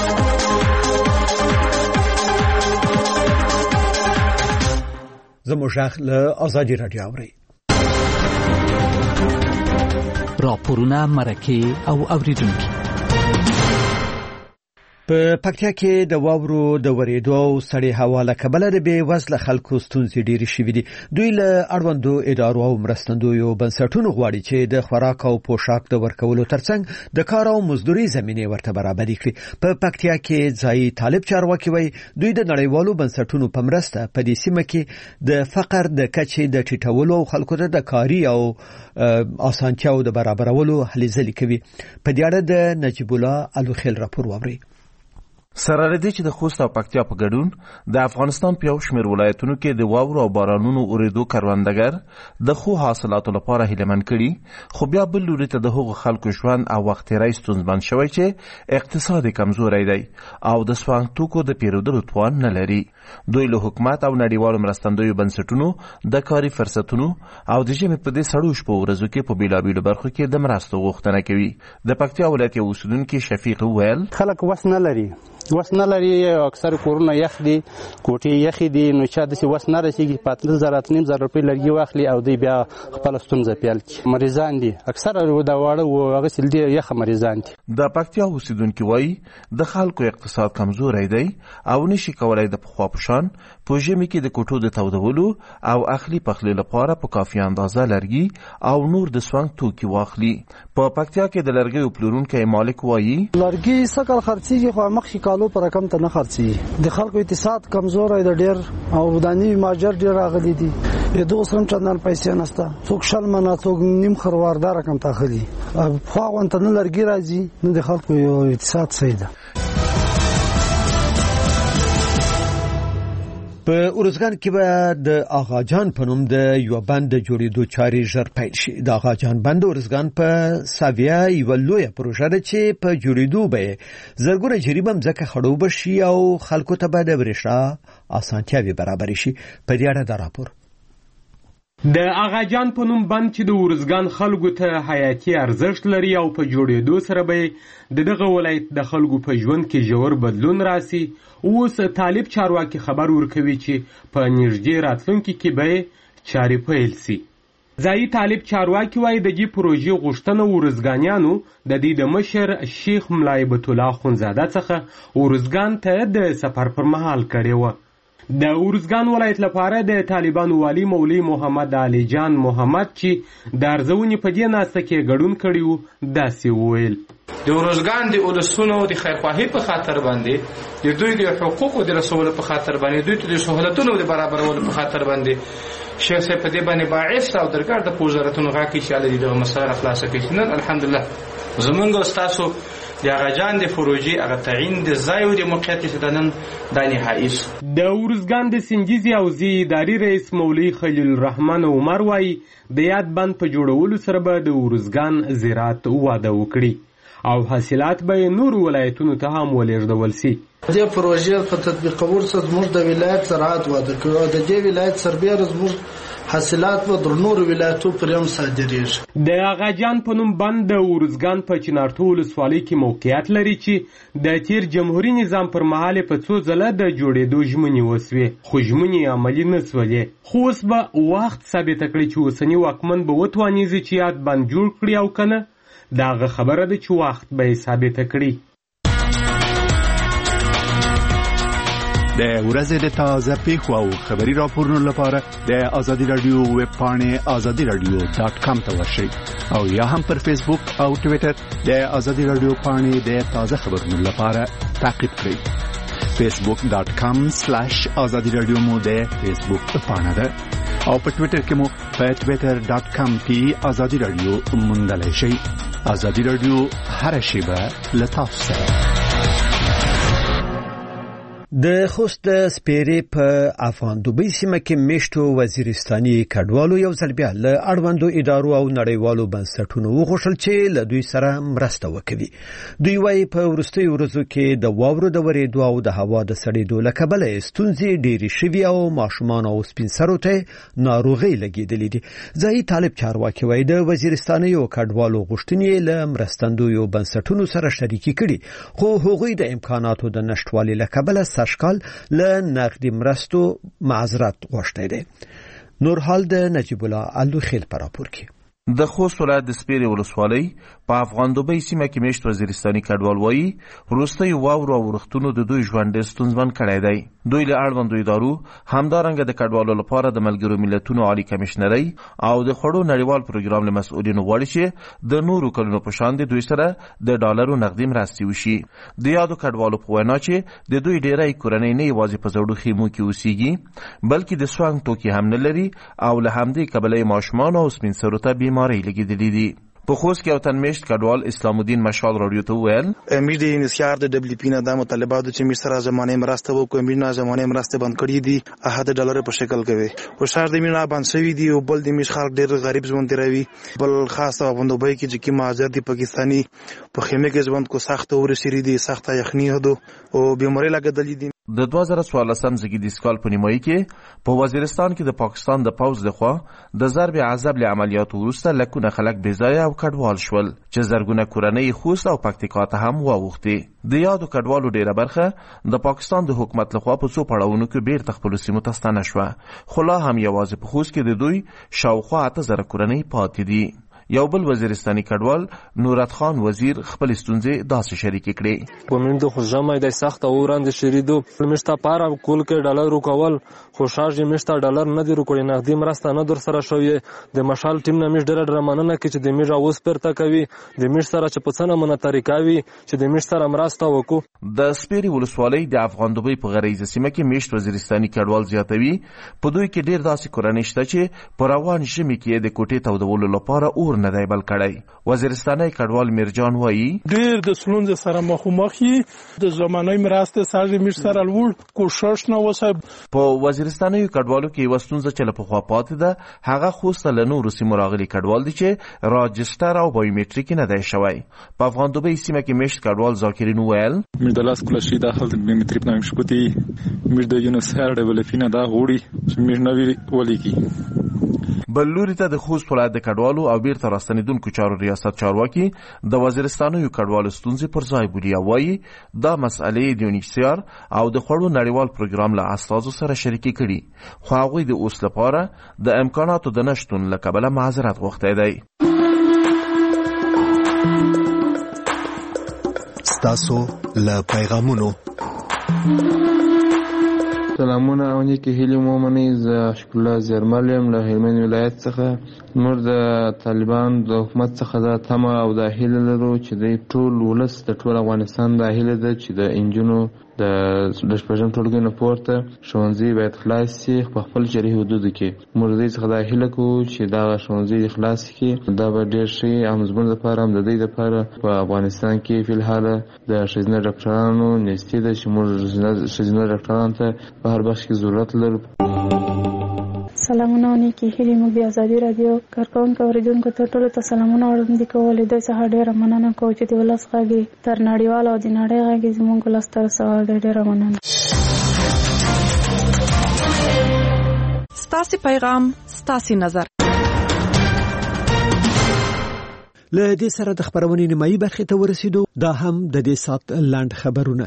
زموږ غږ له ازادي راډیو اورئ. راپورونه، مرکې او اوریدونکي. په پکتیا کې د واورو د ورېدو او سړې هوا له کبله د بې وزله خلکو ستونزې ډېرې شوې دي. دوی له اړوندو ادارو او مرستندویو بنسټونو غواړي چې د خوراک او پوشاک د ورکولو ترڅنګ د کار او مزدوري زمینې ورته برابرې کړي. په پکتیا کې ځایي طالب چارواکي وایي دوی د نړیوالو بنسټونو په مرسته په دې سیمه کې د فقر د کچې د ټیټولو او خلکو ته د کاري او اسانتیاو د برابرولو هلې ځلې کوي. په دې اړه د نجیب الله الوخیل راپور واورئ. سره لدې چې د خوست او پکتیا په ګډون د افغانستان په یو شمېر ولایتونو کې د واورو او بارانونو اورېدو کروندګر د ښو حاصلاتو لپاره هیلهمن کړي، خو بیا بل لوري ته د هغو خلکو ژوند او وخت تېری ستونزمن شوی چې اقتصاد یې کمزوری دی او د سوانګ توکو د پیرودلو توان نه لري. دوی له حکومت او نړیوالو مرستندویو بنسټونو د کاري فرصتونو او د ژمي په دې سړو شپو ورځو کې په بېلابېلو برخو کې د مرستو غوښتنه کوي. د پکتیا ولایت یو اوسېدونکي شفیق وویل خلک وس نه لري وس نه لري اکثر کورونه یخ دي، کوټې یخې دي، نو چا داسې وس نه رسېږي په اتلس زره اته نیم زره روپۍ لرګي واخلي او دوی بیا خپله ستونزه پیل کړي. مریضان دي اکثره د واړه هغسې دي یخه مریضان دي. د پکتیا اوسېدونکي وایي د خلکو اقتصاد کمزوری دی او نشي کولی د پخوا په شان په ژمي کې د کوټو د تودولو او اخلي پخلي لپاره په کافي اندازه لرګي او نور د سوانګ توکي واخلي. په پکتیا کې د لرګیو پلورونکی مالک وایي لرګي څه کال خرڅېږي خو مخکې کالو په رقم ته نه خرڅېږي. د خلکو اقتصاد کمزوری دی ډېر او د نوي ماجر ډېر راغلي دي. د اوس هم چندان پیسې نشته، څوک شل منه څوک نیم خروار دا رقم ته اخلي. پخوا غوندې نه لرګي راځي نه د خلکو یو اقتصاد صحیح ده. په ارزګان کې به د آغاجان په نوم د یو بند د جوړېدو چارې ژر پیل شي. د آغاجان بند ارزګان په ساویه یوه لویه پروژه ده چې په جوړېدو به زرګونه جریبه مځکه خړوبه شي او خلکو ته به د برېښنا اسانتیاوې برابرې شي. په دې اړه دا راپور. د آغاجان په نوم بند چې د ارزګان خلکو ته حیاتي ارزښت لري او په جوړېدو سره به د دغه ولایت د خلکو په ژوند کې ژور بدلون راسي. اوس طالب چارواکي خبر ورکوي چې په نږدې راتلونکي کې به چارې پیل سي. ځایي طالب چارواکي وایي د دې پروژې غوښتنه ارزګانیانو د دې د مشر شیخ ملا هیبت الله اخندزاده څخه ارزګان ته د سفر پر مهال کړې وه. د ارزګان ولایت لپاره د طالبانو والی مولوي محمد علي جان محمد چې د ارزونې په دې ناسته کې ګډون کړی و داسې وویل د ارزګان د ولسونو د خیرخواهي په خاطر باندې د دوی د حقوقو د رسولو په خاطر باندې دوی ته د سهولتونو د برابرولو په خاطر باندې شیخ صاحب په دې باندې باعث او درګرد په وزارتونو غاکي چې علي دغه مسله خلاصه کړي. نن الحمدلله زمونږ او ستاسو د هغه جان د پروژې هغه تعین د ځای او د موقعیت چې د نن دا نهایي شو. د ارزګان د سنجیزي حوزې اداري رئیس مولوي خلیل الرحمن عمر وایي د یاد بند په جوړولو سره به د ارزګان زراعت وده وکړي او حاصلات به نور ولایتونو ته هم ولېږدول شي. دې پروژې په تطبیقولو سره زموږ د ولایت زراعت وده کوي او د دې ولایت سربېره زموږ حاصلات به در نور ولایتو پرې هم صادریږي. د اغاجان په نوم بند د ارزګان په چنارتو ولسوالۍ کې موقعیت لري چې د تیر جمهوریت نظام پر مهال په څو ځله د جوړېدو ژمنې وسوې خو ژمنې عملي نه سولې. خو اوس به وخت ثابته کړي چې اوسني واکمن به وتوانیږي چې یاد بند جوړ کړي او که نه د هغه خبره ده چې وخت به یې ثابته کړي. د ورځې د تازه پیښو او خبري راپورونو لپاره د آزادي رادیو ویب پاڼې آزادي رادیو ډاټ کام ته ورشئ او یا هم پر فیسبوک او ټویټر د آزادي رادیو پاڼې د تازه خبرونو لپاره تعقیب کړئ. فیسبوک ډاټ کام سلاش آزادي رادیو مو د فیسبوک پاڼه ده او په ټویټر کې مو په ټویټر ډاټ کام کې آزادي رادیو موندلی شئ. آزادي رادیو هر شیبه له تاسو سره. د خوست سپیرې په افغان دوبۍ سیمه کې میشتو وزیرستاني کډوالو یو ځل بیا له اړوندو ادارو او نړیوالو بنسټونو وغوښتل چې له دوی سره مرسته وکړي. دوی وايي په وروستیو ورځو کې د واورو د ورېدو او د هوا د سړېدو له کبله ستونزې ډېرې شوي او ماشومان او سپین سرو ته ناروغۍ لګېدلې دي. ځایي طالب چارواکي وايي د وزیرستانیو کډوالو غوښتنې له مرستندویو بنسټونو سره شریکې کړي خو هغوی د امکاناتو د نشتوالي له کبله سږکال له نقدي مرستو معذرت غوښتی دی. نور حال د نجیب الله الوخیل په راپور کې. د خوست ولایت د سپیرې ولسوالۍ په افغان دوبۍ سیمه کې میشت وزیرستاني کډوال وایي وروستیو واورو او ورښتونو د دوی ژوند ډېر ستونزمن کړی دی. دوی له اړوندو ادارو همدارنګه د کډوالو لپاره د ملګرو ملتونو عالي کمیشنرۍ او د خوړو نړیوال پروګرام له مسؤلینو غواړي چې د نورو کلونو په شان د دوی سره د ډالرو نقدي مرستې وشي. د یادو کډوالو په وینا چې د دوی ډېری کورنۍ نه یوازې په زړو خیمو کې اوسېږي بلکې د سوانګ توکي هم نه لري او له همدې کبله یې ماشومان او سپین سرو ته بیمارۍ لګېدلې دي. په خوست کې یو تن میشت کډوال اسلام الدین مشال رادیو ته وویل امیر د انسیار د دبليو پی نه د مطالباتو چې میر سره زمانه مرسته وکړي امیر نه زمانه مرسته بند کړي دي احد ډالر په شکل کوي او شهر د میر نه بند شوی دی او بل د میر خلک ډېر غریب ژوند تیروي بل خاصه غوندوبای کې چې کی مهاجر دي پاکستانی په خیمه کې ژوند کو سخت او رسېری دي سخت یخني هدو او بیماری لګیدلې دي. د دوه زره څوارلسم زېږدیز کال په نیمایي کې په وزیرستان کې د پاکستان د پوځ لخوا د ضرب عذاب له عملیاتو وروسته لکونه خلک بېځایه او کډوال شول چې زرګونه کورنۍ خوست او پکتیکا ته هم واوښتې. د یادو کډوالو ډېره برخه د پاکستان د حکومت لخوا په څو پړاوونو کې بیرته خپلو سیمو ته ستانه شوه خو لا هم یوازې په خوست کې د دوی شاوخوا اته زره کورنۍ پاتې دي. یو بل وزیرستاني کډوال نورت خان وزیر خپل ستونزې داسې شریکې کړې. کومند خو جمع د سخت او وړاندې شریدو مشته پاره کول کې ډالر وکول خو شارج مشته ډالر نه دی وکړي نقدي مرسته نه در سره شوې د مشال ټیم نه مش ډېر درمانه کې چې د میژ اوس پرته کوي د میژ سره چې په څنګه منه طریقه وي چې د میژ سره مرسته وکړو. د سپیرې ولسوالۍ د افغان دوبۍ په غریزه سیمه کې میشت وزیرستاني کډوال زیاتوي په دوی کې ډېر داسې کورنۍ شته چې په روان ژمي کې د کوټې تودولو لپاره اور نه دی بل کړی. وزیرستاني کډوال میرجان وایي ډېر د ستونزې سره مخامخ یي د زمانه مرسته سره میش سره لوړ کوشش نه وسه. په وزیرستاني کډوالو کې یو ستونزه چې له پخوا پاتې ده هغه خوست له نورو سیمو راغلي کډوال دي چې راجستر او بایومټریک نه دی شوی. په افغان دوبۍ سیمه کې میشت کډوال ذاکرین ویل میر د لاس کله شي داخل د بایومټریک نام شپتی میر د یونسر ډیولپینه دا غوړي چې میر نوی ولیکي. بل لوري ته د خوست ولایت د کډوالو او بیرته راستنیدونکو چارو ریاست چارواکي د وزیرستانیو کډوالو ستونزې پر ځای بولي او وایي دا مسئلې د یونیسیار او د خوړو نړیوال پروګرام له استازو سره شریکې کړي خو هغوی د اوس لپاره د امکاناتو د نشتون له کبله معذرت غوښتی دی. ستاسو له پیغامونو سلامونه او نیکې هیلې مو منئ. زه اشکرالله زیرمل یم له هلمند ولایت څخه. موږ د طالبان د حکومت څخه دا تمه او دا هیله لرو چې د ټول ولس د ټول افغانستان دا هیله ده چې د انجونو د شپږم ټولګي نه پورته ښوونځي باید خلاص شي په خپل شرعي حدودو کې. موږ دې څخه دا هیله کوو چې دا ښوونځي خلاص کړي. دا به ډېر ښه هم زموږ لپاره هم د دوی لپاره. په افغانستان کې فلحال د ښځینه ډاکټرانو نیستي ده چې موږ ښځینه ډاکټرانو ته په هر بخش کې ضرورت لرو. سلامونه نیکی هیلې موږ د ازادي رادیو کارکونکو اوریدونکو ته ټولو ته سلامونه وړاندې کوو. له دوی څخه ډېره مننه کوو چې د ولس غږ تر نړیوال او د نړۍ غږ زموږ ولس ته رسولی. ډېره مننه. ستاسې پیغام ستاسې نظر. له دې سره د خبرونې نیمایي برخې ته ورسېدو. دا هم د دې سات لنډ خبرونه.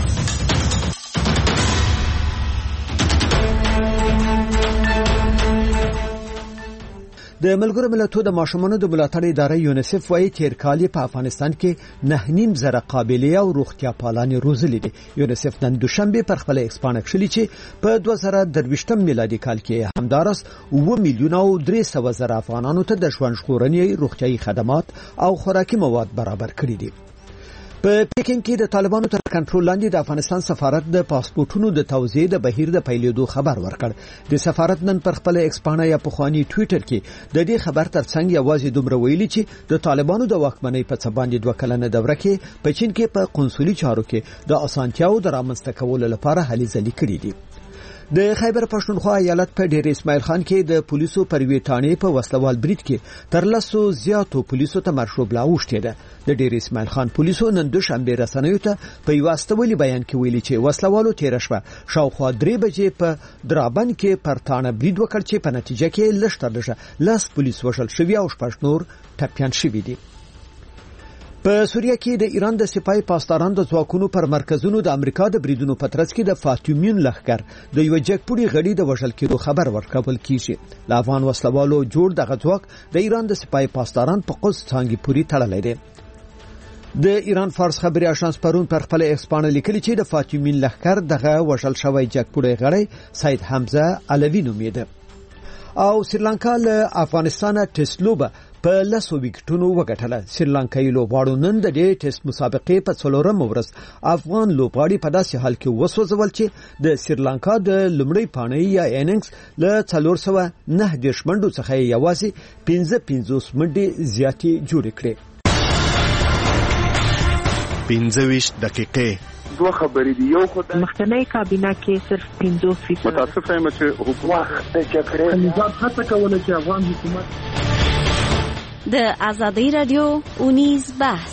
د ملګرو ملتونو د ماشومانو د ملاتړ اداره یونیسف وايي تیر کال په افغانستان کې نه نیم زره قابلیت او روغتیا پالانې روزلې دي. یونیسف نن دوشنبه پر خپل ایکس باندې کړي چې په دوه زره درویشتم میلادي کال کې همدارس اوه میلیونه او درې سوه زره افغانانو ته د ژوند ژغورنې روغتیايي خدمات او خوراکي مواد برابر کړي دي. په پکین کې د طالبانو تر کنټرول لاندې د افغانستان سفارت د پاسپورتونو د توزیع د بهیر د پیلېدو خبر ورکړ. د سفارت نن پر خپل ایکس باندې یا په خواني ټوئیټر کې د دې خبر ترڅنګ یوازې دومره ویلي چې د طالبانو د واکمنۍ په څه باندې دوه کلنه دوره کې په چین کې په قونسولي چارو کې د اسانتیاو د رامنځته کولو لپاره هلې ځلې کړې دي. د خیبر پښتونخوا ایالت په ډیر اسماعیل خان کې د پولیسو پروي تانې په وسلوال برید کې تر لسو زیاتو پولیسو ته مرشوب لا اوښتې ده. د ډیر اسماعیل خان پولیسو نن دوشنبه رسنیو ته په یو استولي بیان کې ویلي چې وسلوالو تیر شپه شاوخوا درې بجې په درابن کې پر تانه برید وکړ چې په نتیجه کې لږ تر لږه لاس پولیس وشل شوی او شپږ نور ټپيان شوي دي. په سوریه کې د ایران د سپای پاسداران د ځواکونو پر مرکزونو د امریکا د بریدونو په ترڅ کې د فاطمیون لښکر د یو جګپوړي غړي د وژل کېدو خبر ورکول کیږي. لا افغان وسلوالو جوړ دغه ځواک د ایران د سپای پاسداران په قوس څنګه پوری تړلې دي. د ایران فارس خبري آژانس پرون پر خپل ایکس باندې لیکلي چې د فاطمیون لښکر دغه وژل شوی جګپوړي غړي سید حمزه علوی نومیده. او سریلانکا له افغانستان ټسلوبه په لسو وکټونو وګټله. سریلانکایي لوبغاړو نن د دې ټیسټ مسابقې په څلورم ورځ افغان لوبغاړي په داسې حال کې وسوځول چې د سریلانکا د لومړۍ پاڼې یا اننګز له څلور سوه نهه دېرش منډو څخه یوازې پنځه پنځوس منډې زیاتې جوړې کړې. پنځه ویشت دقیقې دوه خبرې دي. یو خو د مخکنی کابینه کې صرف پنځوس فیصد متاسف یم چې حکومت د جګړې نظام هڅه کوله چې افغان حکومت د ازادي رادیو اونیز بحث.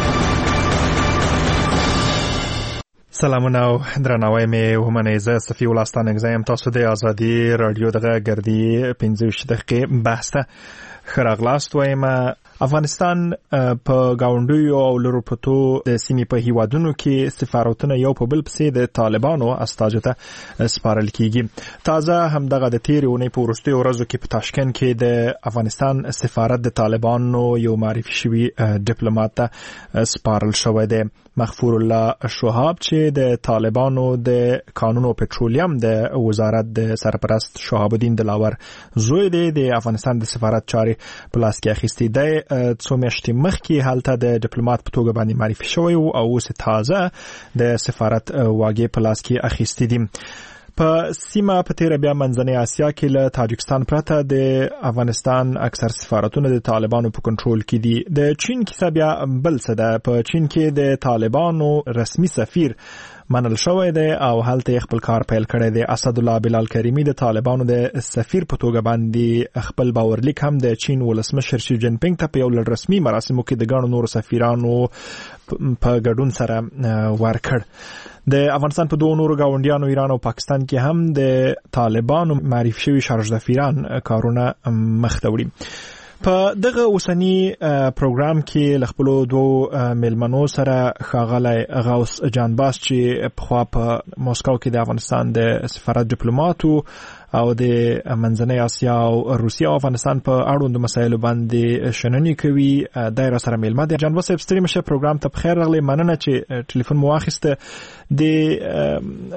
سلامونه او درناوی مې ومنئ. زه صفي ولستان اگزایم. تاسو د ازادي رادیو دغه ګردي پنځه ویشت دقیقې بحث ته ښه راغلاست وایم. افغانستان په گاونډیو او لرو پرتو د سیمې په هیوادونو کې سفارتونه یو په بل پسې د طالبانو استازو ته سپارل کیږي. تازه همدغه د تیرې اونۍ په وروستیو ورځو کې په تاشکند کې د افغانستان سفارت د طالبانو یو معرفي شوي ډیپلوماټ ته سپارل شوی دی. مغفور الله شهاب چې د طالبانو د قانون او پټرولیم د وزارت د سرپرست شهاب الدین دلاور زوی دی د افغانستان د سفارت چارې په لاس کې اخیستې دی. څو میاشتې مخکې هلته د ډیپلوماټ په توګه باندې معرفي شوی او اوس تازه د سفارت واګې په لاس کې اخیستې دي. په سیمه په تیر بیا منځنۍ اسیا کې له تاجکستان پرته د افغانستان اکثر سفارتونه د طالبانو په کنټرول کې دي. د چین کیسه بیا بل څه ده. په چین کې د طالبانو رسمي سفیر منل شوی دی او هلته خپل کار پیل کړی دی. اسد الله بلال کریمی د طالبانو د سفیر په توګه باندې خپل باورلیک هم د چین ولسمشر شي جین پینګ ته په یو رسمي مراسمو کې د ګڼو نورو سفیرانو په ګډون سره ورکړ. د افغانستان په دوه نورو گاونډیانو ایران او پاکستان کې هم د طالبانو معرفي شوي شارژ سفیران کارونه مخ ته وړي. په دغه اوسنی پروګرام کې ل خپل دوه ملمنو سره ښاغلی غوث جانباس چې په خوا په مسکو کې د افغانستان د سفارت ډیپلوماټو او د منځنۍ اسیا او روسیه او افغانستان په اړوند مسایلو باندې شننې کوي. دایره سره ملمه د جانباس صاحب ستړي مشه پروګرام ته بخیر راغلی. مننه چې ټلیفون مو واخیسته. د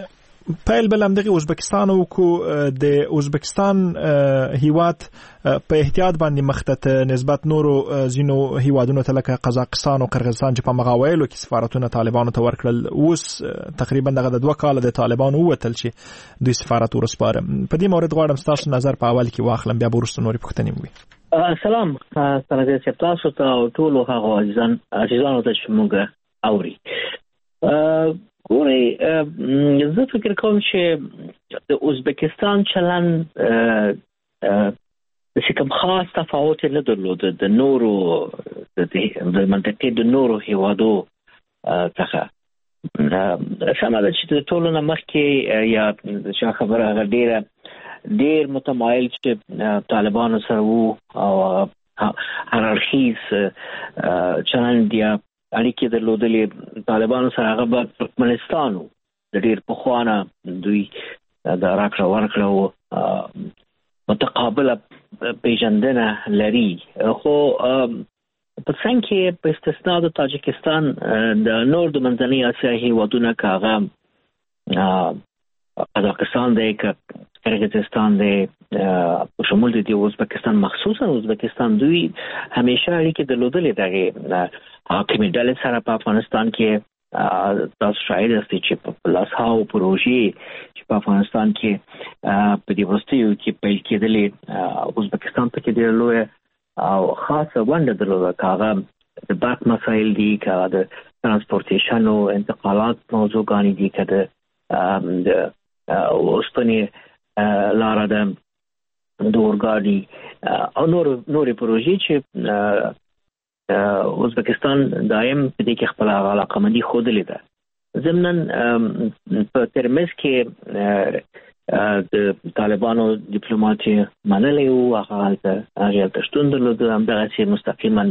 پیل بل هم دغه ازبکستان او کو د ازبکستان هیواد په احتیاط باندې مخته نسبت نورو زینو هیوادونو ته لکه قزاقستان او قرغیزستان چې په مغاویلو کې سفارتونه طالبانو ته ورکړل اوس تقریبا دغه د دوه کال د طالبانو وتل چې دوی سفارت ورسپاره. په دې مورد غواړم تاسو نظر په اول کې واخلم بیا ورسته نورې پوښتنې وي. سلام ستاسو ته تاسو ته ټول هغه عزیزان عزیزانو ته چې موږ اوري. ګوري زه فکر کوم چې د ازبکستان چلن د کوم خاص تفاوت نه درلود د نورو د منطقې د نورو هیوادو څخه. سمه ده چې د ټولو نه مخکې یا چې خبره هغه ډیره ډیر متمایل چې طالبانو سره وو او هرارخیز چلن دی اړیکې درلودلې طالبانو سره. هغه په ترکمنستان د ډیر پخوانه دوی د راکړه ورکړه او متقابله پیژندنه لري. خو په څنګه کې په استثناء د تاجکستان د نور د منځنۍ اسیا هیوادونو کاغه قزاقستان دی قرغیزستان دی په شمول د ازبکستان مخصوصا ازبکستان دوی همیشه اړیکې درلودلې دغه حاکمي ډلې سره په افغانستان کې. تاسو شاید یاست چې په لاس هاو پروژې چې په افغانستان کې په دې وروستیو کې پیل کېدلې ازبکستان په کې ډېر لوی او خاصه ونډه درلوده. هغه د برق مسایل دي، هغه د ترانسپورتیشن او انتقالات موضوعګانې دي، که د اوسپنې لاره ده، د اورګاډي او نور نورې پروژې چې ازبکستان دایم په دې کې خپل علاقمندي ښودلې ده. ضمناً په ترمز کې د طالبانو ډیپلوماټي منلی وو، هغه هغه ته شتون درلود، همدغسې مستقیما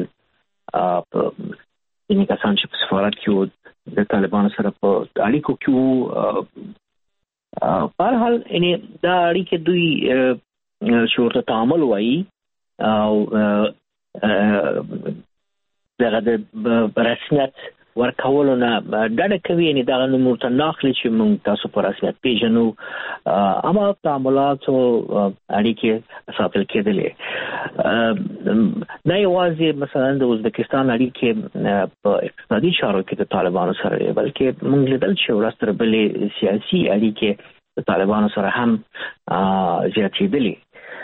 ځینې کسان چې په سفارت کې وو د طالبانو سره په اړیکو کې وو. په هر حال یعنې دا اړیکې دوی چې ورته تعامل وایي او دغه د رسمیت ورکولو نه ډډه کوي، یعنې دغه نوم ورته نه اخلي چې موږ تاسو په رسمیت پېژنو، اما تعاملات او اړیکې ساتل کېدلې. نه یوازې مثلا د ازبکستان اړیکې په اقتصادي چارو کې د طالبانو سره دی، بلکې موږ لیدل چې ورځ تر بلې سیاسي اړیکې د طالبانو سره هم زیاتېدلې.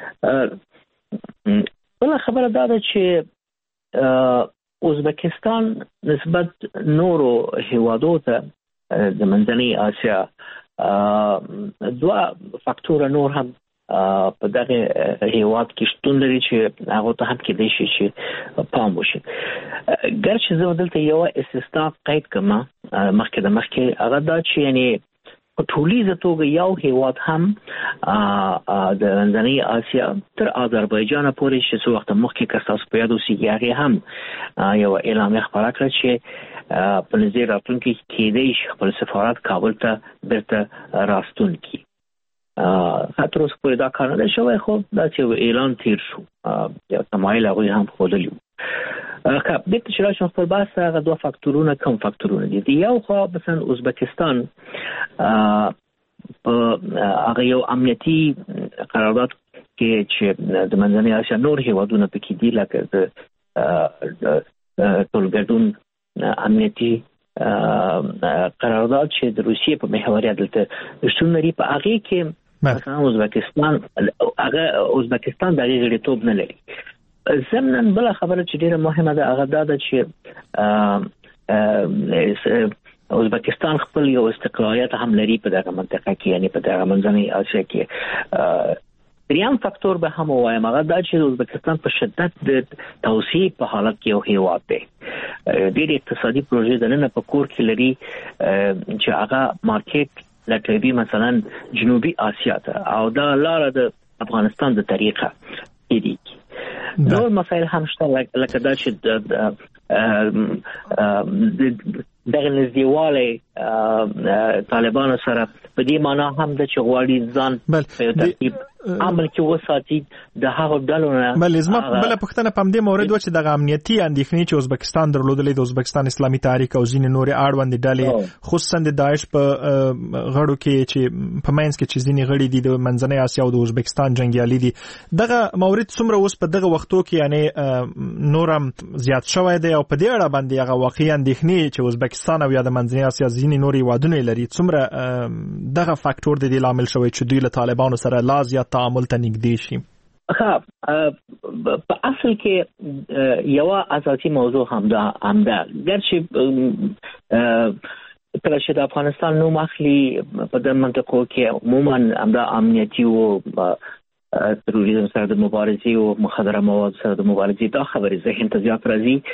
بله خبره دا ده چې ازبکستان نسبت نورو هیوادو ته د منځنۍ اسیا دوه فاکتوره نور هم په دغه هیواد کې شتون لري چې هغه ته هم کېدای شي چې پام وشي. ګرچې زه دلته یوه استثناء قید کوم مخکې د مخکې، هغه دا چې یعنې په ټولیزه توګه یو هیواد هم د منځنۍ اسیا تر آذربایجان پورې چې څو وخت مخکې که ستاسو په یاد اوسېږي هغې هم یوه اعلامیه خپره کړه چې په نږدې راتلونکي کې کېدای شي خپل سفارت کابل ته بیرته راستون کړي. تر اوسه پورې دا کار نه دی شوی، خو داسې یو اعلان تیر شو، یو تمایل هغوی هم ښودلي وو. که دې چې راشم خپل بحث هغه دوه فاکتورونه کوم فاکتورونه دي؟ د یو خوا مثلا ازبکستان په هغه یو امنیتي قرارداد کې چې د منځنۍ اسیا نور هیوادونه پکې دي، لکه د ټولګډون امنیتي قرارداد چې د روسیې په محوریت دلته شتون لري، په هغې کې مثلا ازبکستان هغه ازبکستان د هغې غړیتوب نه لري. ضمناً بله خبره چې ډیره مهمه ده هغه دا ده چې ازبکستان خپل یو استقلالیت هم لري په دغه منطقه کې، یعنی په دغه منځنۍ اسیا کې. دریم فاکتور به هم ووایم هغه دا چې ازبکستان په شدت د توسعې په حالت کې یو هیواد دی، ډېرې اقتصادي پروژې دننه په کور کې لري چې هغه مارکیټ لټوي مثلا جنوبي اسیا ته، او دا لاره د افغانستان د طریقه تېرېږي. نور مسایل هم شته لکه دا چې دغه نږدېوالی طالبانو سره په دې معنا هم ده چې غواړي ځان په یو ترتیب عمل کې وساتي د هغه ډلو نه. بل زما بل پښتنه پم دې مورید و چې د امنیتي اندېښنې چې ازبکستان درلودلې د ازبکستان اسلامي تحریک او ځینې نور اړوند ډلې خصوصا د داعش په غړو کې چې په ماینس کې چې ځینې غړي دي د منځنۍ اسیا او د ازبکستان جنگیالي دي، دغه مورید څومره اوس په دغه وختو کې یعنی نورم زیات شوی دی او په دې اړه باندې هغه واقعي اندېښنې چې ازبکستان او یا د منځنۍ اسیا ځینې نور هیوادونه لري څومره دغه فاکټور د دې لامل شوی چې دوی له طالبانو سره لا زیات تعامل ته نږدې شي؟ ها په اصل کې یو اساسي موضوع همدا همدا ګرچې کله چې د افغانستان نوم اخلي په د منطقو کې عموما همدا امنیتي او تروریزم سره د مبارزې او مخدره مواد سره د مبارزې دا خبرې ذهن ته زیات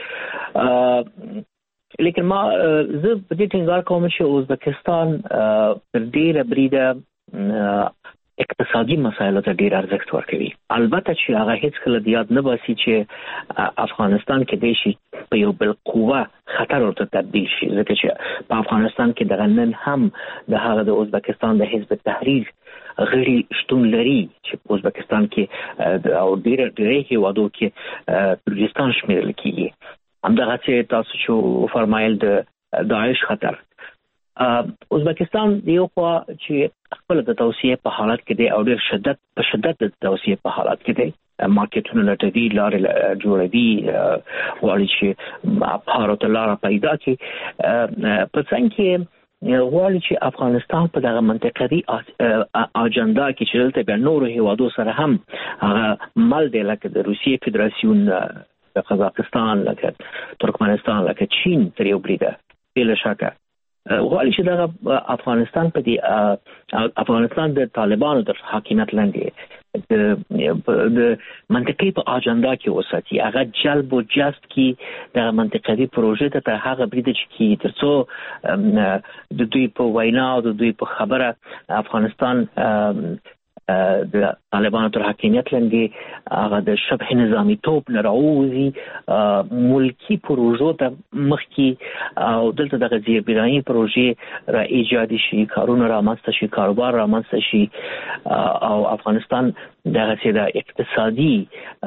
راځي. لیکن ما زه په دې ټینګار کوم چې ازبکستان پر ډیره بریده اقتصادي مسایلو ته ډیر ارزښت ورکوي. البته چې هغه هیڅ کله د یاد نه باسي چې افغانستان کې د شي په یو بل قوه خطر ورته تبدیل شي، ځکه چې په افغانستان کې د نن هم د هغه د ازبکستان د حزب تحریر غړي شتون لري چې په ازبکستان کې او ډیر ډیر هیوادو کې ترکستان شمیرل کیږي. همدغه چې تاسو چې فرمایل د داعش خطر ازبکستان یو خوا چې خپل د توسعه په حالت کې دی او ډیر شدت په شدت د توسعه په حالت کې دی، مارکیټونه لټوي، لارې جوړوي، غواړي چې بهارو ته لار پیدا کړي. په څنګه کې غواړي چې افغانستان په دغه منطقي اجنډا کې چې دلته به نور هیوادو سره هم هغه مل دی، لکه د روسیې فدراسیون، د قزاقستان، لکه ترکمنستان، لکه چین تر یو بریده بلا شکه غواړي چې دغه افغانستان په دې افغانستان د طالبانو د حاکمیت لاندې د د منطقي په اجنډا کې وساتي، هغه جلب او جذب کې د منطقي پروژې ته هغه بریده چې ترڅو د دوی په وینا او د دوی په خبره افغانستان د طالبانو تر حاکمیت لاندې هغه د شبه نظامی توپ نه راوځي، ملکی پروژو ته مخکې او دلته د زیربنایي پروژې را ایجاد شي، کارونه رامنځته شي، کاروبار رامنځته شي او افغانستان دغه سي د اقتصادي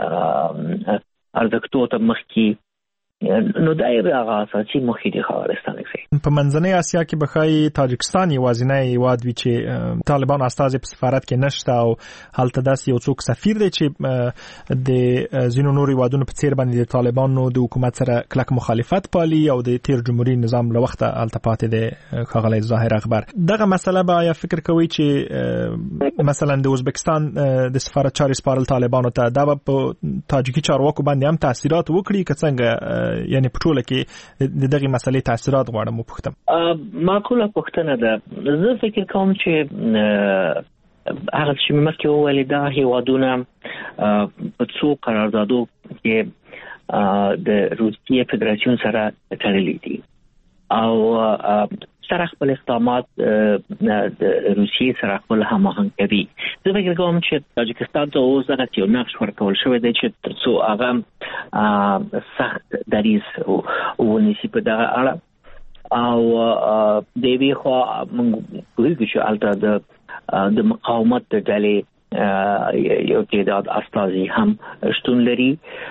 ارزښتونو ته مخکې نو دایره هغه اساسي مخې دی خبرستان کې. په منځنۍ اسیا کې بخای تاجکستان یوازینی هیواد وی چې طالبان استازي په سفارت کې نشته او هلته داسې یو څوک سفیر دی چې د زینو نوري هیوادونو په څیر باندې د طالبانو د حکومت سره کلک مخالفت پالي او د تیر جمهوریت نظام له وخته هلته پاتې دی. خغلی ظاهر اخبار دغه مسله به آیا فکر کوي چې مثلا د ازبکستان د سفارت چارې سپارل طالبانو ته دا په تاجیکي چارواکو باندې هم تاثیرات وکړي که څنګه یعنی په ټوله کې د دغه مسلې تاثیرات غواړم وپوښتم؟ معقوله پوښتنه ده. زه فکر کوم چې هغه چې مخکې وویل دا هیوادونه په څو قراردادو کې د روسیې فدراسیون سره تړلي دي او سره خپل اقدامات د روسیې سره خپل هماهنګ کوي. زه فکر کوم چې تاجکستان ته اوس دغه یو نقش ورکول شوی دی چې ترڅو هغه سخت دریځ ونیسي په دغه اړه او د وی خو موږ ویل چې البته د مقاومت د ډلې یو تعداد استازي هم شتون لري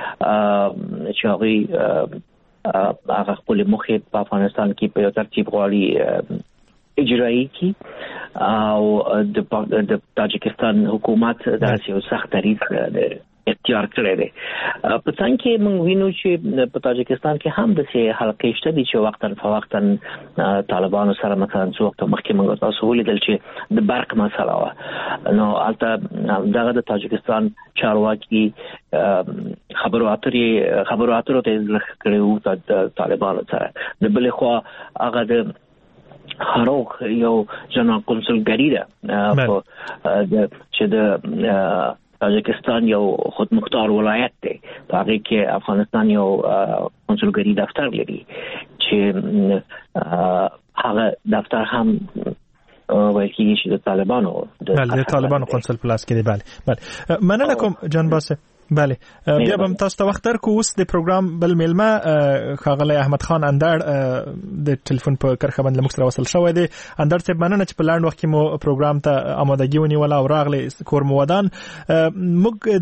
چې هغه هغه خپل مخې په افغانستان کې په یو ترتیب غواړي اجرایی کی او د تاجکستان حکومت داسې یو سخت دریځ اختیار کړی دی. په څنګه کې موږ وینو چې په تاجکستان کې هم د سي حلقې شته دي چې وختن فوقتن طالبانو سره مثلا څو وخت مخکې موږ تاسو ولیدل چې د برق مسله و نو البته دغه د تاجکستان چارواکي خبرو اترې خبرو اترو ته ځل کړو د طالبانو سره. د بل خو هغه د خروق یو جنرال کنسولګری ده چې د تاجکستان یو خودمختار ولایت دی، په هغه کې افغانستان یو کنسولګری دفتر لري چې هغه دفتر هم وایي چې د طالبانو د طالبانو کنسول پلاس کې دی. بله بله مننه کوم جان باسه. بله بیا به تاسو ته وخت درکو. اوس د پروګرام بل میلمه ښاغلی احمد خان اندړ د ټلیفون په کرښه باندې موږ سره وصل شوی دی. اندړ صاحب مننه چې په لاند وخت کې مو پروګرام ته آمادګي ونیوله او راغلی کور مو ودان. موږ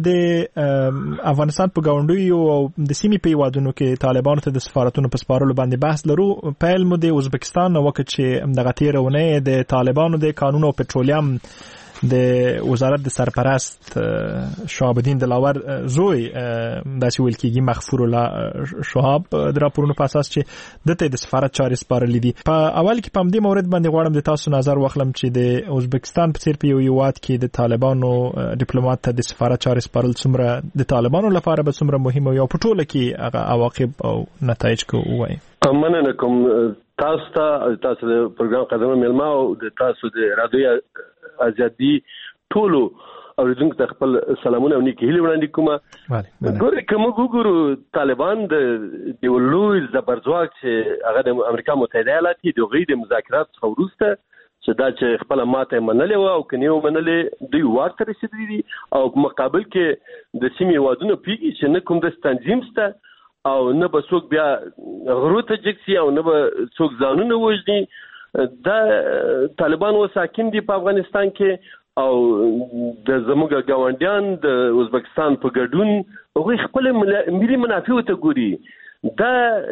د افغانستان په ګاونډیو او د سیمې په هیوادونو کې طالبانو ته د سفارتونو په سپارلو باندې بحث لرو. پیل مو د ازبکستان نه وکړ چې دغه تېره اونۍ د طالبانو د قانون او پټرولیم د وزارت د سرپرست شهاب الدین دلاور زوی داسې ویل کېږي مغفور الله شهاب د راپورونو په اساس چې دته د سفارت چارې سپارلې دي. په اول کې په همدې مورد باندې غواړم د تاسو نظر واخلم چې د ازبکستان په څیر په یو هیواد کې د طالبانو ډیپلوماټ ته د سفارت چارې سپارل څومره د طالبانو لپاره به څومره مهمه او په ټوله کې هغه عواقب او نتایج کوي. مننه کوم تاسو ته تاسو د پروګرام قدمه ملما او د تاسو د رادیو ازادي ټولو اوریدونکو ته خپل سلامونه او نیکی هیله وړاندې کوم. ګورې کوم ګورو طالبان د یو لوی زبرځواک چې هغه د امریکا متحده ایالات د غوی د مذاکرات څخه وروسته چې دا چې خپل ماته منلې و او کنيو منلې دوی واک ته رسیدلي دي او مقابل کې د سیمې هیوادونو پیږي چې نه کوم د تنظیم سته او نه به څوک بیا غرو ته جګسي او نه به څوک ځانونه وژني. دا طالبان و ساکن دي په افغانستان کې او د زموږ ګاونډیان د ازبکستان په ګډون هغوی خپل ملي منافع ته ګوري. دا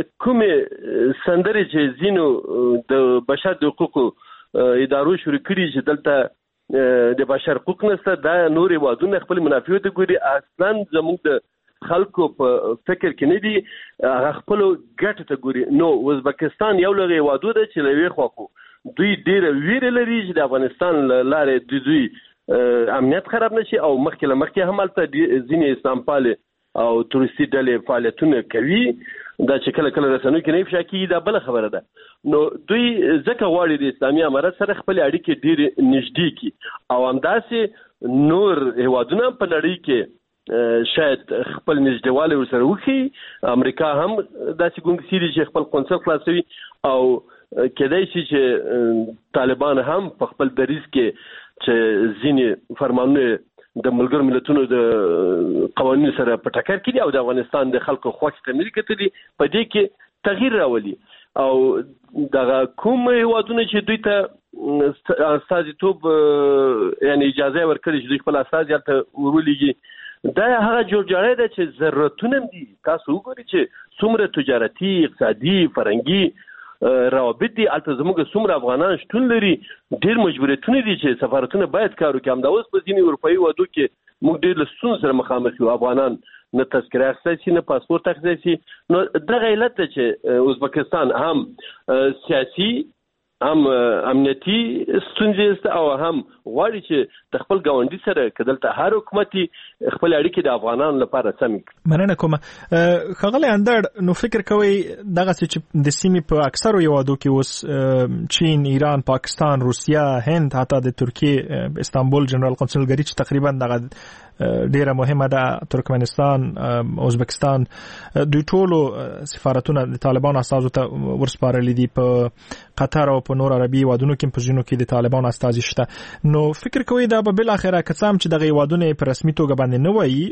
کومې سندرې چې ځینو د بشر د حقوقو ادارو شروع کړي چې دلته د بشر حقوق نشته، دا نور هیوادونه خپل منافع ته ګوري. اصلا زموږ د خلکو په فکر کې نه دي، هغه خپل ګټه ته ګوري. نو ازبکستان یو لږ هیوادو ده چې لوي خواخو دوی ډیره ویره لري چې د افغانستان لارې د دوی امنیت خراب نشي او مخکې له مخکې هم هلته ځینې اسلام پالې او تورستي ډلې فعالیتونه کوي. دا چې کله کله رسنیو کې نه افشا کېږي دا بله خبره ده. نو دوی ځکه غواړي د اسلامي امارت سره خپلې اړیکې ډېرې نږدې کړي او همداسې نور هیوادونه په نړۍ کې شاید خپل نږدېوالی ورسره وکړي. امریکا هم داسې ګونګسي دي چې خپل قونسل خلاصوي او کېدای شي چې طالبان هم په خپل دریځ کې چې ځینې فرمانونه د ملګرو ملتونو د قوانینو سره په ټکر کې دي او د افغانستان د خلکو خوښ ته نه دي کتلي، په دې کې تغییر راولي. او دغه کوم هیوادونه چې دوی ته استازیتوب یعنی اجازه ورکړي چې دوی خپل استازي هلته ورولېږي، دا هغه جوړجاړی ده چې ضرورتونه دي. تاسو وګورئ چې څومره تجارتي، اقتصادي، فرهنګي روابط دي. هلته زموږ څومره افغانان شتون لري، ډېر مجبوریتونه دي چې سفارتونه باید کار وکړي. همدا اوس په ځینې اروپایي هېوادو کې موږ ډېر له ستونزو سره مخامخ یو. افغانان نه تذکره اخیستی شي نه پاسپورت اخیستی شي. نو دغه علت ده چې ازبکستان هم سیاسي هم امنیتي ستونزې سته او هم غواړي چې د خپل ګاونډي سره که دلته هر حکومتي خپل اړیکې د افغانانو لپاره سمې کړي. مننه کومه. ښاغلی اندړ، نو فکر کوئ دغسې چې د سیمې په اکثرو هیوادو کې اوس چین، ایران، پاکستان، روسیه، هند، حتی د ترکیې استانبول جنرال قونسلګري چې تقریبا دغه ډیره مهمه ده، ترکمنستان، ازبکستان، دوی ټولو سفارتونه د طالبانو استازو ته ورسپارلي دي. په قطر او په نور عربي هیوادونو کې په ځینو کې د طالبانو استازي شته. نو فکر کوئ دا به بالاخره که څه هم چې دغه هیوادونه په رسمي توګه باندې نه وایي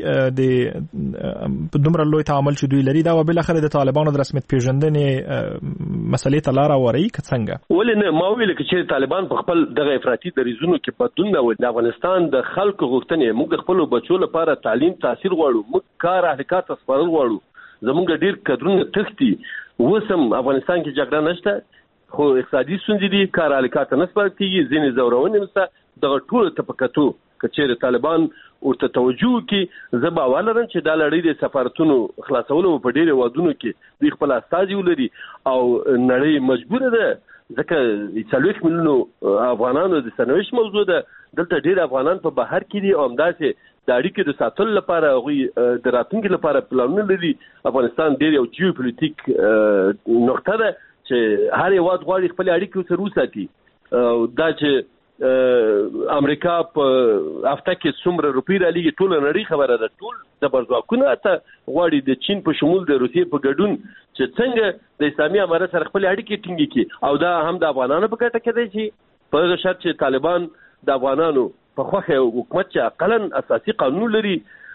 د دومره لوی تعامل چې دوی لري، دا به بالاخره د طالبانو د رسمیت پیژندنې مسلې ته لاره وروي که څنګه؟ ولې نه، ما ویل چې طالبان په خپل دغه افراطي دریځونو کې بدلون راولي. د افغانستان د خلکو غوښتنې موږ د خپلو بچو لپاره تعلیم تحصیل غواړو، موږ کار اهلکار ته سپارل غواړو. زموږ ډېر کدرونه تښتي. اوس هم افغانستان کې جګړه نشته خو اقتصادي ستونزې دي، کار اهلکار ته نه سپارل کېږي، ځینې ځورونې نشته. دغه ټولو ته په کتو که چېرې طالبان ورته توجه وکړي، زه باور لرم چې دا لړۍ د سفارتونو خلاصولو په ډېرو هېوادونو کې دوی خپل استازي ولري او نړۍ مجبوره ده، ځکه څلوېښت میلیونو افغانانو د سرنوشت موضوع ده. دلته ډېر افغانان په بهر کې دي او همداسې د اړیکې د ساتلو لپاره هغوی د راتلونکي لپاره پلانونه لري. افغانستان ډېر یو جیوپولیټیک نقطه ده چې هر هېواد غواړي خپلې اړیکې ورسره وساتي. دا چې امریکا په هفته کې څومره روپۍ رالېږي ټوله نړۍ خبره ده. ټول زبرځواکونه حتی غواړي د چین په شمول د روسیې په ګډون چې څنګه د اسلامي امارت سره خپلې اړیکې ټینګې کړي او دا هم د افغانانو په ګټه کېدی شي په هغه شرط چې طالبان د افغانانو په خوښه حکومت چې اقلا اساسي قانون لري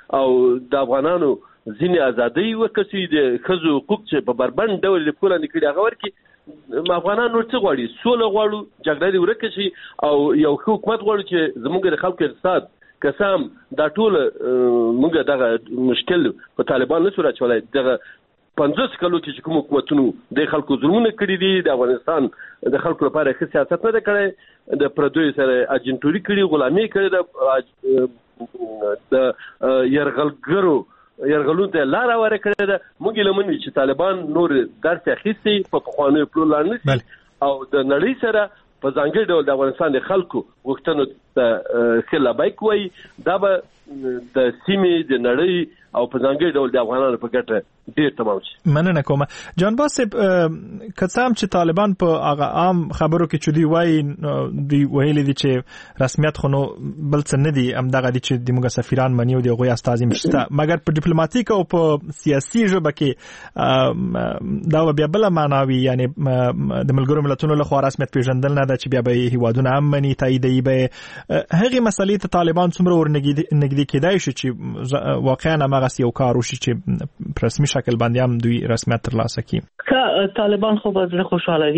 او د افغانانو ځینې ازادۍ وکړي د ښځو حقوق چې په بربند ډول لیکل نه کړي هغه ورکړي افغانان نور څه غواړي سوله غواړو جګړه دې ورکه شي او یو حکومت غواړو چې زموږ د خلکو اقتصاد قسم دا ټول موږ دغه مشکل په طالبان نه سره چولای دغه پنځه کلو کې کوم حکومتونو د خلکو ظلمونه کړی دي د افغانستان د خلکو لپاره ښه سیاست نه کړی د پردوی سره اجنټوري کړی غلامي کړی د يرغلګرو يرغلون ته لار ورکړه ده موږ لمنې چې طالبان نور درس اخیستي په خوانو پلو لاندې او د نړۍ سره په ځانګړي ډول د افغانستان د خلکو غوښتنو ته خلابای کوي دا به د سیمې د نړۍ او په ځانګړي ډول د افغانانو په ګټه ډیر تمام شي. مننه کوم جان باسب کڅام چې طالبان په هغه عام خبرو کې چودي وای دی ویلي دي چې رسمیت خو نو بل څه نه دي هم دغه دي چې د موږ سفیران منیو دی غوي استازي مشته مګر په ډیپلوماټیک او په سیاسي ژبه کې دا بیا بل معناوي یعنی د ملګرو ملتونو له خوا رسمیت پیژندل نه ده چې بیا به هیوادونه هم مني تاییدي به هغه مسلې ته طالبان څومره ورنګدي کېدای شي چې واقعا هغه یو کار وشي چې په رسمي شکل باندې هم دوی رسمیت ترلاسه کړي. که طالبان خو به زړه خوشاله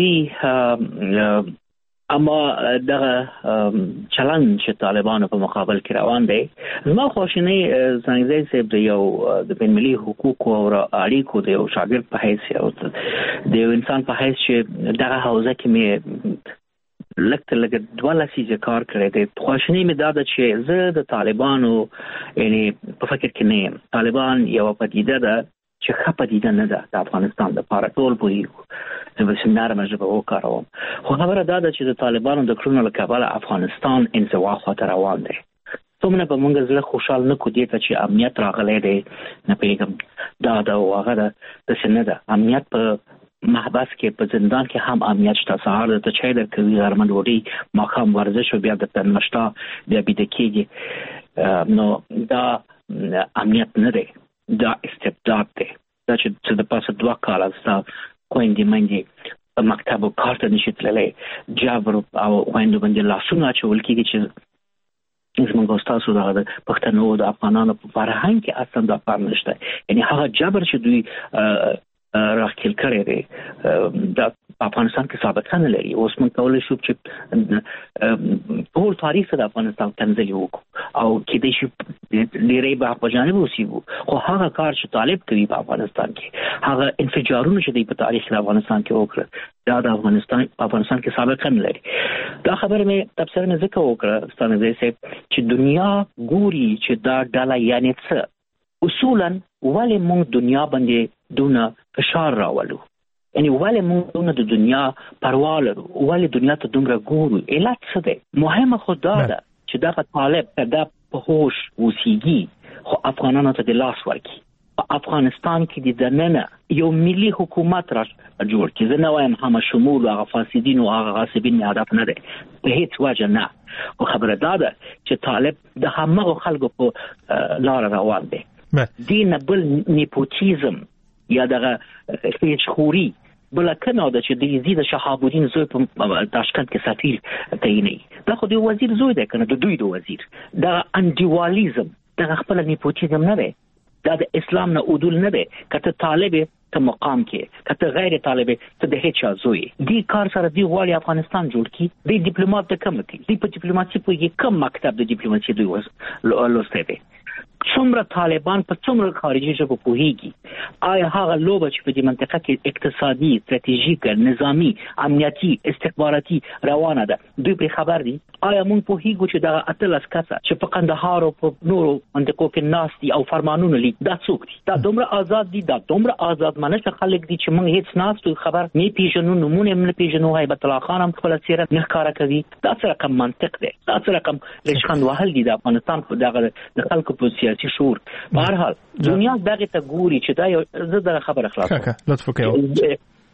وي اما دغه چلن چې طالبانو په مقابل کې روان دی زما خواشینی زنګزی صاحب د یو د بین ملي حقوقو او اړیکو د یو شاګرد په حیث او د یو انسان په حیث چې دغه حوزه کې مې لکه لکه دوه لسیزه کار کړی دی خواشینی مې دا ده چې زه د طالبانو یعنی په فکر کې نه یم. طالبان یو پدیده ده چې ښه پدیده نه ده د افغانستان لپاره ټول پوهیږو زه به نرمه ژبه وکاروم خو خبره دا ده چې د طالبانو د کړنو له کبله افغانستان انزوا خواته روان دی. څومره به موږ زړه خوشحال نه کړو دې ته چې امنیت راغلی دی نه پوهېږم دا ده او هغه ده داسې نه ده. امنیت په محبس کې په زندان کې هم امنیت شته سهار د چای درکوي غرمه ډوډۍ ماښام ورزش او بیا د نشته بیا بیده کېږي نو دا امنیت نه دی دا استبداد دی دا چې د پاسه دوه کاله ستا خویندې میندې په مکتب او کار ته نشي تللی جبر او خویندو باندې لاسونه اچول کېږي چې زموږ ستاسو دغه د پښتنو د افغانانو په فرهنګ کې اصلا دا کار نشته یعنی هغه جبر چې دوی راخیل کړی دی د افغانستان کې سابقه نه لري اوس موږ کولای شو چې ټول تاریخ د افغانستان کنځلي وکړو او کېدای شي ډېری به په جانب وسیبو خو هغه کار چې طالب کوي په افغانستان کې هغه انفجارونه چې دی په تاریخ د افغانستان کې وکړل دا د افغانستان په افغانستان کې سابقه نه لري. دا خبره مې تفسیر مې ځکه وکړه ستانه صاحب چې دنیا ګوري چې دا ډله یعنی څه اصولا ولې موږ دنیا باندې دونه فشار راولو یعنی ولې موږ دونه د دنیا پروا لرو ولې دنیا ته دومره ګورو علت څه دی مهمه خو دا ده چې دغه طالب دا په هوش اوسیږي خو افغانانو ته د لاس ورکړي په افغانستان کې د دننه یو ملي حکومت را جوړ کړي زه نه وایم همه شمول هغه فاسدین او هغه غاصبین هدف نه دی په هیڅ وجه نه خو خبره دا ده چې طالب د همغو خلکو په لار روان دی دین بل نیپوتیزم یا دغه خوري بل کنه د چې د یزید شهاب الدین زوی په تاشکند کې سفیر تعیني دا خو د وزیر زوی دی کنه د دوی د وزیر دا انډیوالیزم دا خپل نیپوتیزم نه دی دا د اسلام نه عدول نه دی کته طالب ته مقام کې کته غیر طالب ته د هیڅ زوی دی کار سره دی غواړي افغانستان جوړ کی دی ډیپلوماټ ته کم کی دی په ډیپلوماسي په یو کم مکتب د ډیپلوماسي دوی لوسته دی څومره طالبان په څومره خارجي ژبه پوهیږي آیا هغه لوبه چې په دې منطقه کې اقتصادي استراتیژیک نظامی امنیتي استخباراتي روانه ده دوی په خبر دي آیا موږ پوهیږو چې دا اتلس کسه چې په قندهار او په نورو منطقو کې ناس دي او فرمانونه لیک دا څوک دي دا دومره آزاد دي دا دومره آزاد منشه خلک دي چې موږ هیڅ ناس تو خبر نه پیژنو نمونه نه پیژنو هیبت الله خان هم خپل سیره نه ښکارا کوي دا څه رقم منطق دی دا څه رقم لشخند وهل دي د افغانستان په دغه د خلکو په سیاسي شعور په هر حال دنیا دغه ته ګوري چې دا یو زه د خبره خلاص لطف وکړئ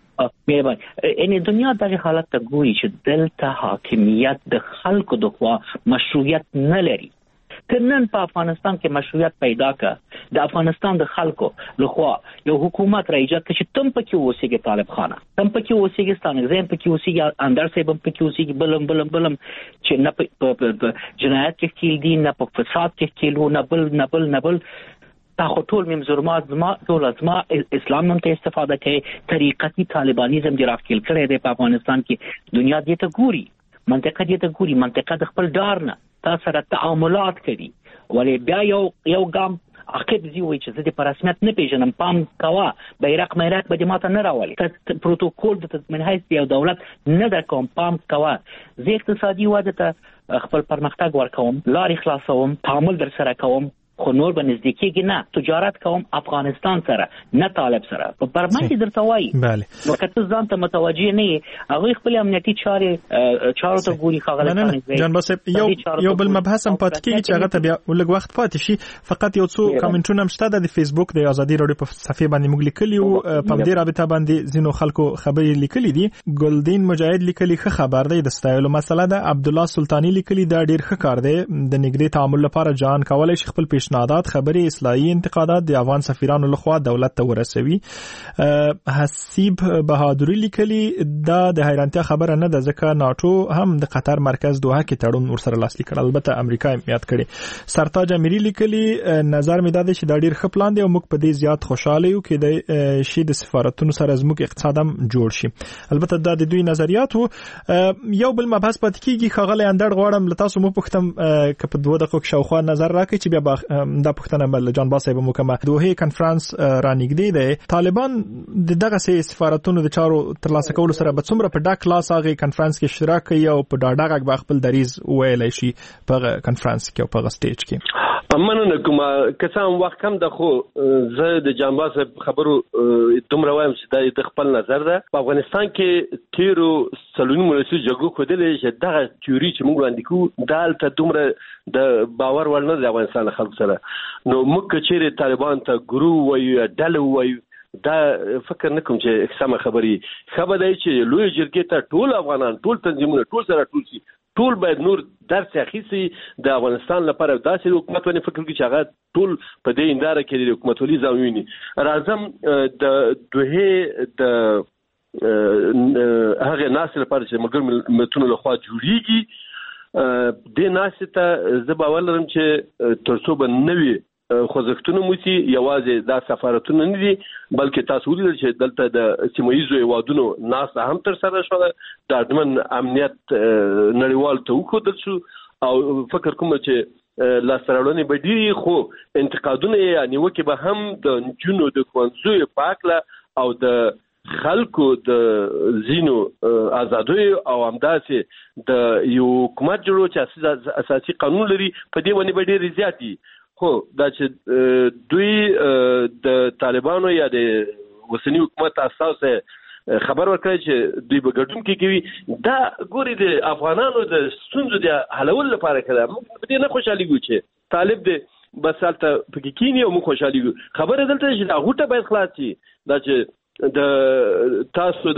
مېبای ان دنیا دغه حالت ته ګوري چې دلته حاکمیت د خلکو د خوا مشروعیت نه لري کنن په افغانستان کې مشروعیت پیدا کا د افغانستان د خلکو لخوا یو حکومت را ایجاد کړي چې تم پکې اوسېږي، طالب خانه تم پکې اوسېږي، ستانګزین پکې اوسېږي، اندر صاحب هم پکې اوسېږي، بلم بلم بلم چې نه په جنایت کې کېل دي، نه په فساد کې کېلو، نه بل نه بل نه بل تا خو ټول مم ظلمات زما ټول ازما اسلام نوم ته استفاده کوي، طریقتي طالبانیزم دی راخیل کړی دی په افغانستان کې. دنیا دې ته ګوري، منطقه دې ته ګوري، منطقه د خپل ډار نه تا سره تعاملات کوي، ولې بیا یو یو ګام عقب زی وای چې زه د پر رسمیت نه پیژنم، پام کوا بیرق میرق به ماته نه راولي، ته پروتوکول د تضمین حیث یو دولت نه در کوم، پام کوا زه اقتصادي وده ته خپل پرمختګ ورکوم، لارې خلاصوم، تعامل در سره کوم، خو نور به نزدیکیږي نه، تجارت کوم افغانستان سره نه طالب سره. په برمن کې درته وایي نو که ته ځان ته متوجه نه یې، هغوی خپل امنیتي چارې چارو ته ګوري. ښاغلی جان باسط یو یو بل مبحث هم پاتې کېږي چې هغه ته بیا لږ وخت پاتې شي، فقط یو څو کامنټونه هم شته د فیسبوک د ازادي راډیو په صفحې باندې موږ لیکلي وو، په همدې رابطه باندې ځینو خلکو خبرې لیکلي دي. ګلدین مجاهد لیکلي ښه خبر دی، د ستایلو مسله ده. عبدالله سلطانی لیکلي دا ډېر ښه کار دی، د نږدې تعامل لپاره جان کولی شي خپل پیشنهادات، خبرې، اصلاحي انتقادات د افغان سفیرانو لخوا دولت ته ورسوي. حسیب بهادری لیکلي دا د حیرانتیا خبره نه ده، ځکه ناټو هم د قطر مرکز دوحه کې تړون ورسره لاسلیک کړ، البته امریکا یې یاد کړي. سرتاج امیری لیکلي نظر مې دا دی چې دا ډېر ښه پلان دی او موږ په دې زیات خوشاله یو کې د شي د سفارتونو سره زموږ اقتصاد هم جوړ شي. البته دا د دوی نظریات وو. یو بل مبحث پاتې کېږي. ښاغلی اندړ غواړم له تاسو مو پوښتم که په دوه دقیقو کې شاوخوا نظر راکړئ چې بیا دا پښتنه بل جان باسط به مکمه دوه کانفرنس را نږدې دی. طالبان د دغه سي سفارتونو د چارو ترلاسه کولو سره به څومره په ډاک لاس هغه کانفرنس کې اشتراک کوي او په ډاډه غږ به خپل دریز ویلی شي په کانفرنس کې او په سټیج کې؟ مننه کوم کسان وخت کم د خو زه د جان باسط خبرو دومره وایم چې د خپل نظر ده. په افغانستان کې تیرو سلونو ملسي جګو کودلې چې دغه تیوري چې موږ وړاندې کوو دالته دومره د باور وړ نه د افغانستان خلک سره. نو موږ چې طالبان ته ګرو وایو ډله وایو دا فکر نه کوم چې سمه خبري خبره دی چې لوی جرګې ته ټول افغانان ټول تنظیمونه ټول سره ټول شي، ټول باید نور درس اخیسي د افغانستان لپاره داسې حکومت ونی فکر کوي چې هغه ټول په دې انداره کې د حکومت ولي ځاویني. راځم د دوه د هغه ناس لپاره چې مګر متونو لخوا جوړیږي د ناس ته زباول لرم چې ترڅو به نوي خوځښتونه موسی یوازې دا سفارتونه نه دي بلکې تاسو ولیدل چې دلته د سیمایي هیوادونو ناس هم تر سره شوه، د اډمن امنیت نړیوال ته وښودل شو او فکر کوم چې لاسته به ډېرې خو انتقادونه یې نیوکې به هم د نجونو د ښوونځیو په هکله او د خلکو د ځینو ازادیو او همداسې د یو حکومت جوړو چې اساسي قانون لري په دې باندې به ډېرې زیات دي. خو دا چې دوی د طالبانو یا د اوسنی حکومت اساس خبر ورکړي چې دوی به ګډون کې کوي، دا ګوري د افغانانو د ستونزو د حلول لپاره کړه. موږ په دې نه خوشالي ګو چې طالب دې بس حالت پکې کینی او موږ خوشالي ګو. خبره دلته چې دا غوټه باید خلاص شي، دا چې د تاسو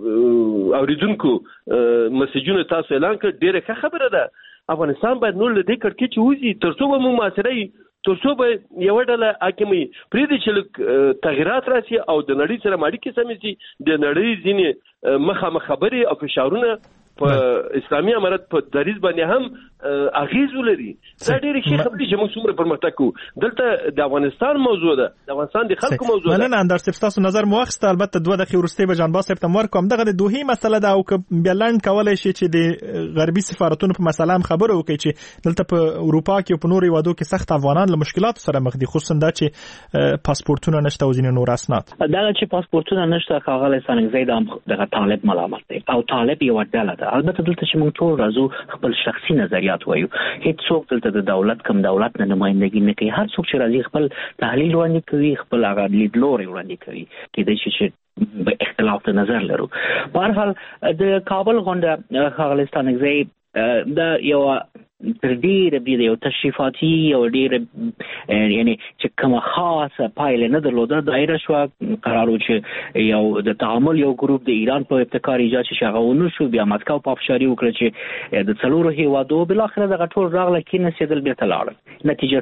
د اوریدونکو مسیجونه تاسو اعلان کړ ډیره ښه خبره ده. افغانستان باید نور له دې کړکۍ چې وځي ترڅو به موږ معاصره ترڅو به یو ډله حاکمي پرې دي چې تغیرات راشي او د نړۍ سره اړیکې سمې شي، د نړۍ ځینې مخامخ خبرې او فشارونه په اسلامي امارت په دریز باندې هم اغیز ولري. دا ډېرې ښې خبرې چې موږ څومره پرمختګ کوو. دلته د افغانستان موضوع ده، د افغانستان د خلکو موضوع ده. مننه اندر صاحب، تاسو نظر مو واخیسته. البته دوه دقیقې وروسته به جان باسط ته ورکوم. دغه د دوحې مسله ده او که بیا لنډ کولی شي چې د غربي سفارتونو په مسله هم خبره وکړي چې دلته په اروپا کې او په نورو هیوادو کې سخت افغانان له مشکلاتو سره مخ دي، خصوصا دا چې پاسپورتونه نشته او ځینې نور اسناد. دا چې پاسپورتونه نشته ښاغلی ثانګزی دا دغه طالب ملامت دی او طالب یوه ډله ده. البته دلته چې موږ ټول راځو خپل شخصي نظریات وایو، هیڅ څوک دلته د دولت کم دولت نه نمایندګي نه کوي. هر څوک چې راځي خپل تحلیل وړاندې کوي، خپل هغه لیدلوري وړاندې کوي، کېدای شي چې به اختلاف د نظر لرو. په هر حال د کابل غونډه ښاغلی ثانګزی دا یوه تر ډېره بیا د یو تشریفاتي یو ډېره یعنې چې کومه خاصه پایله نه درلوده، دایره شوه. قرار و چې یو د تعامل یو ګروپ د ایران په ابتکار ایجاد شي، هغه ونه شو. بیا مسکو په افشاري وکړه چې د څلورو هیوادو بالاخره دغه ټول راغله کېناستېدل، بېرته لاړل. نتیجه څه؟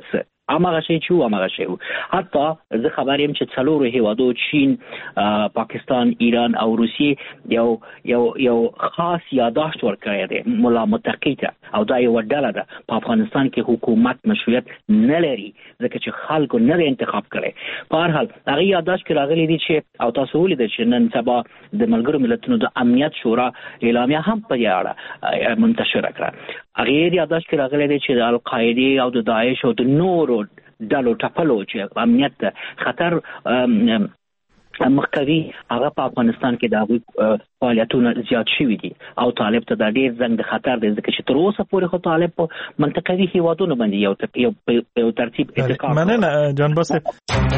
امغه شی چې امغه شی حتی زه خبریم چې څلورو هیوادو چین پاکستان ایران او روسیه یو یو یو خاص یاداشت ورکړی دی مولا متقی ته او دا یو ډله ده په افغانستان کې حکومت مشروعیت نه لري ځکه چې خلکو نه انتخاب کړي. په هر حال هغه یاداشت کې راغلي دي چې او تاسو ولیدل چې نن سبا د ملګرو ملتونو د امنیت شورا اعلامیه هم په دې اړه منتشر کړه. هغه یاداشت کې راغلي دي چې د القاعده او د داعش او د نورو ډلو ټپلو چې امنیت خطر مخکوي هغه په افغانستان کې د فعالیتونو زیات شوي دي او طالب ته د ډیر زنګ د خطر دی ځکه چې تر اوسه پورې خو طالب په منطقوي هیوادونو باندې یو یو ترتیب اتکا. مننه جان باسط.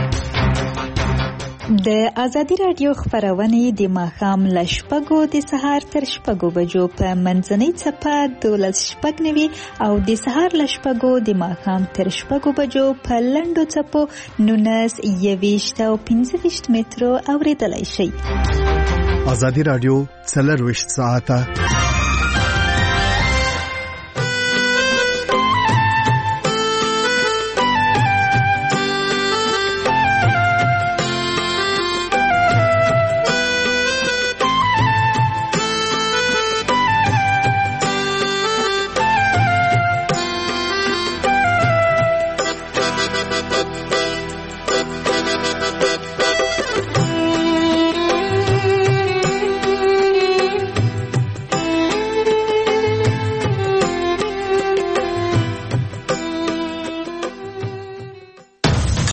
د ازادي رادیو خبرونه د ماښام له شپږو د سهار تر شپږو بجو په منځنۍ څپه دولس شپږ نوي او د سهار له شپږو د ماښام تر شپږو بجو په لنډو څپو نولس یویشت او پنځه ویشت مترو اوریدلای شئ. ازادي رادیو څلور ویشت ساعته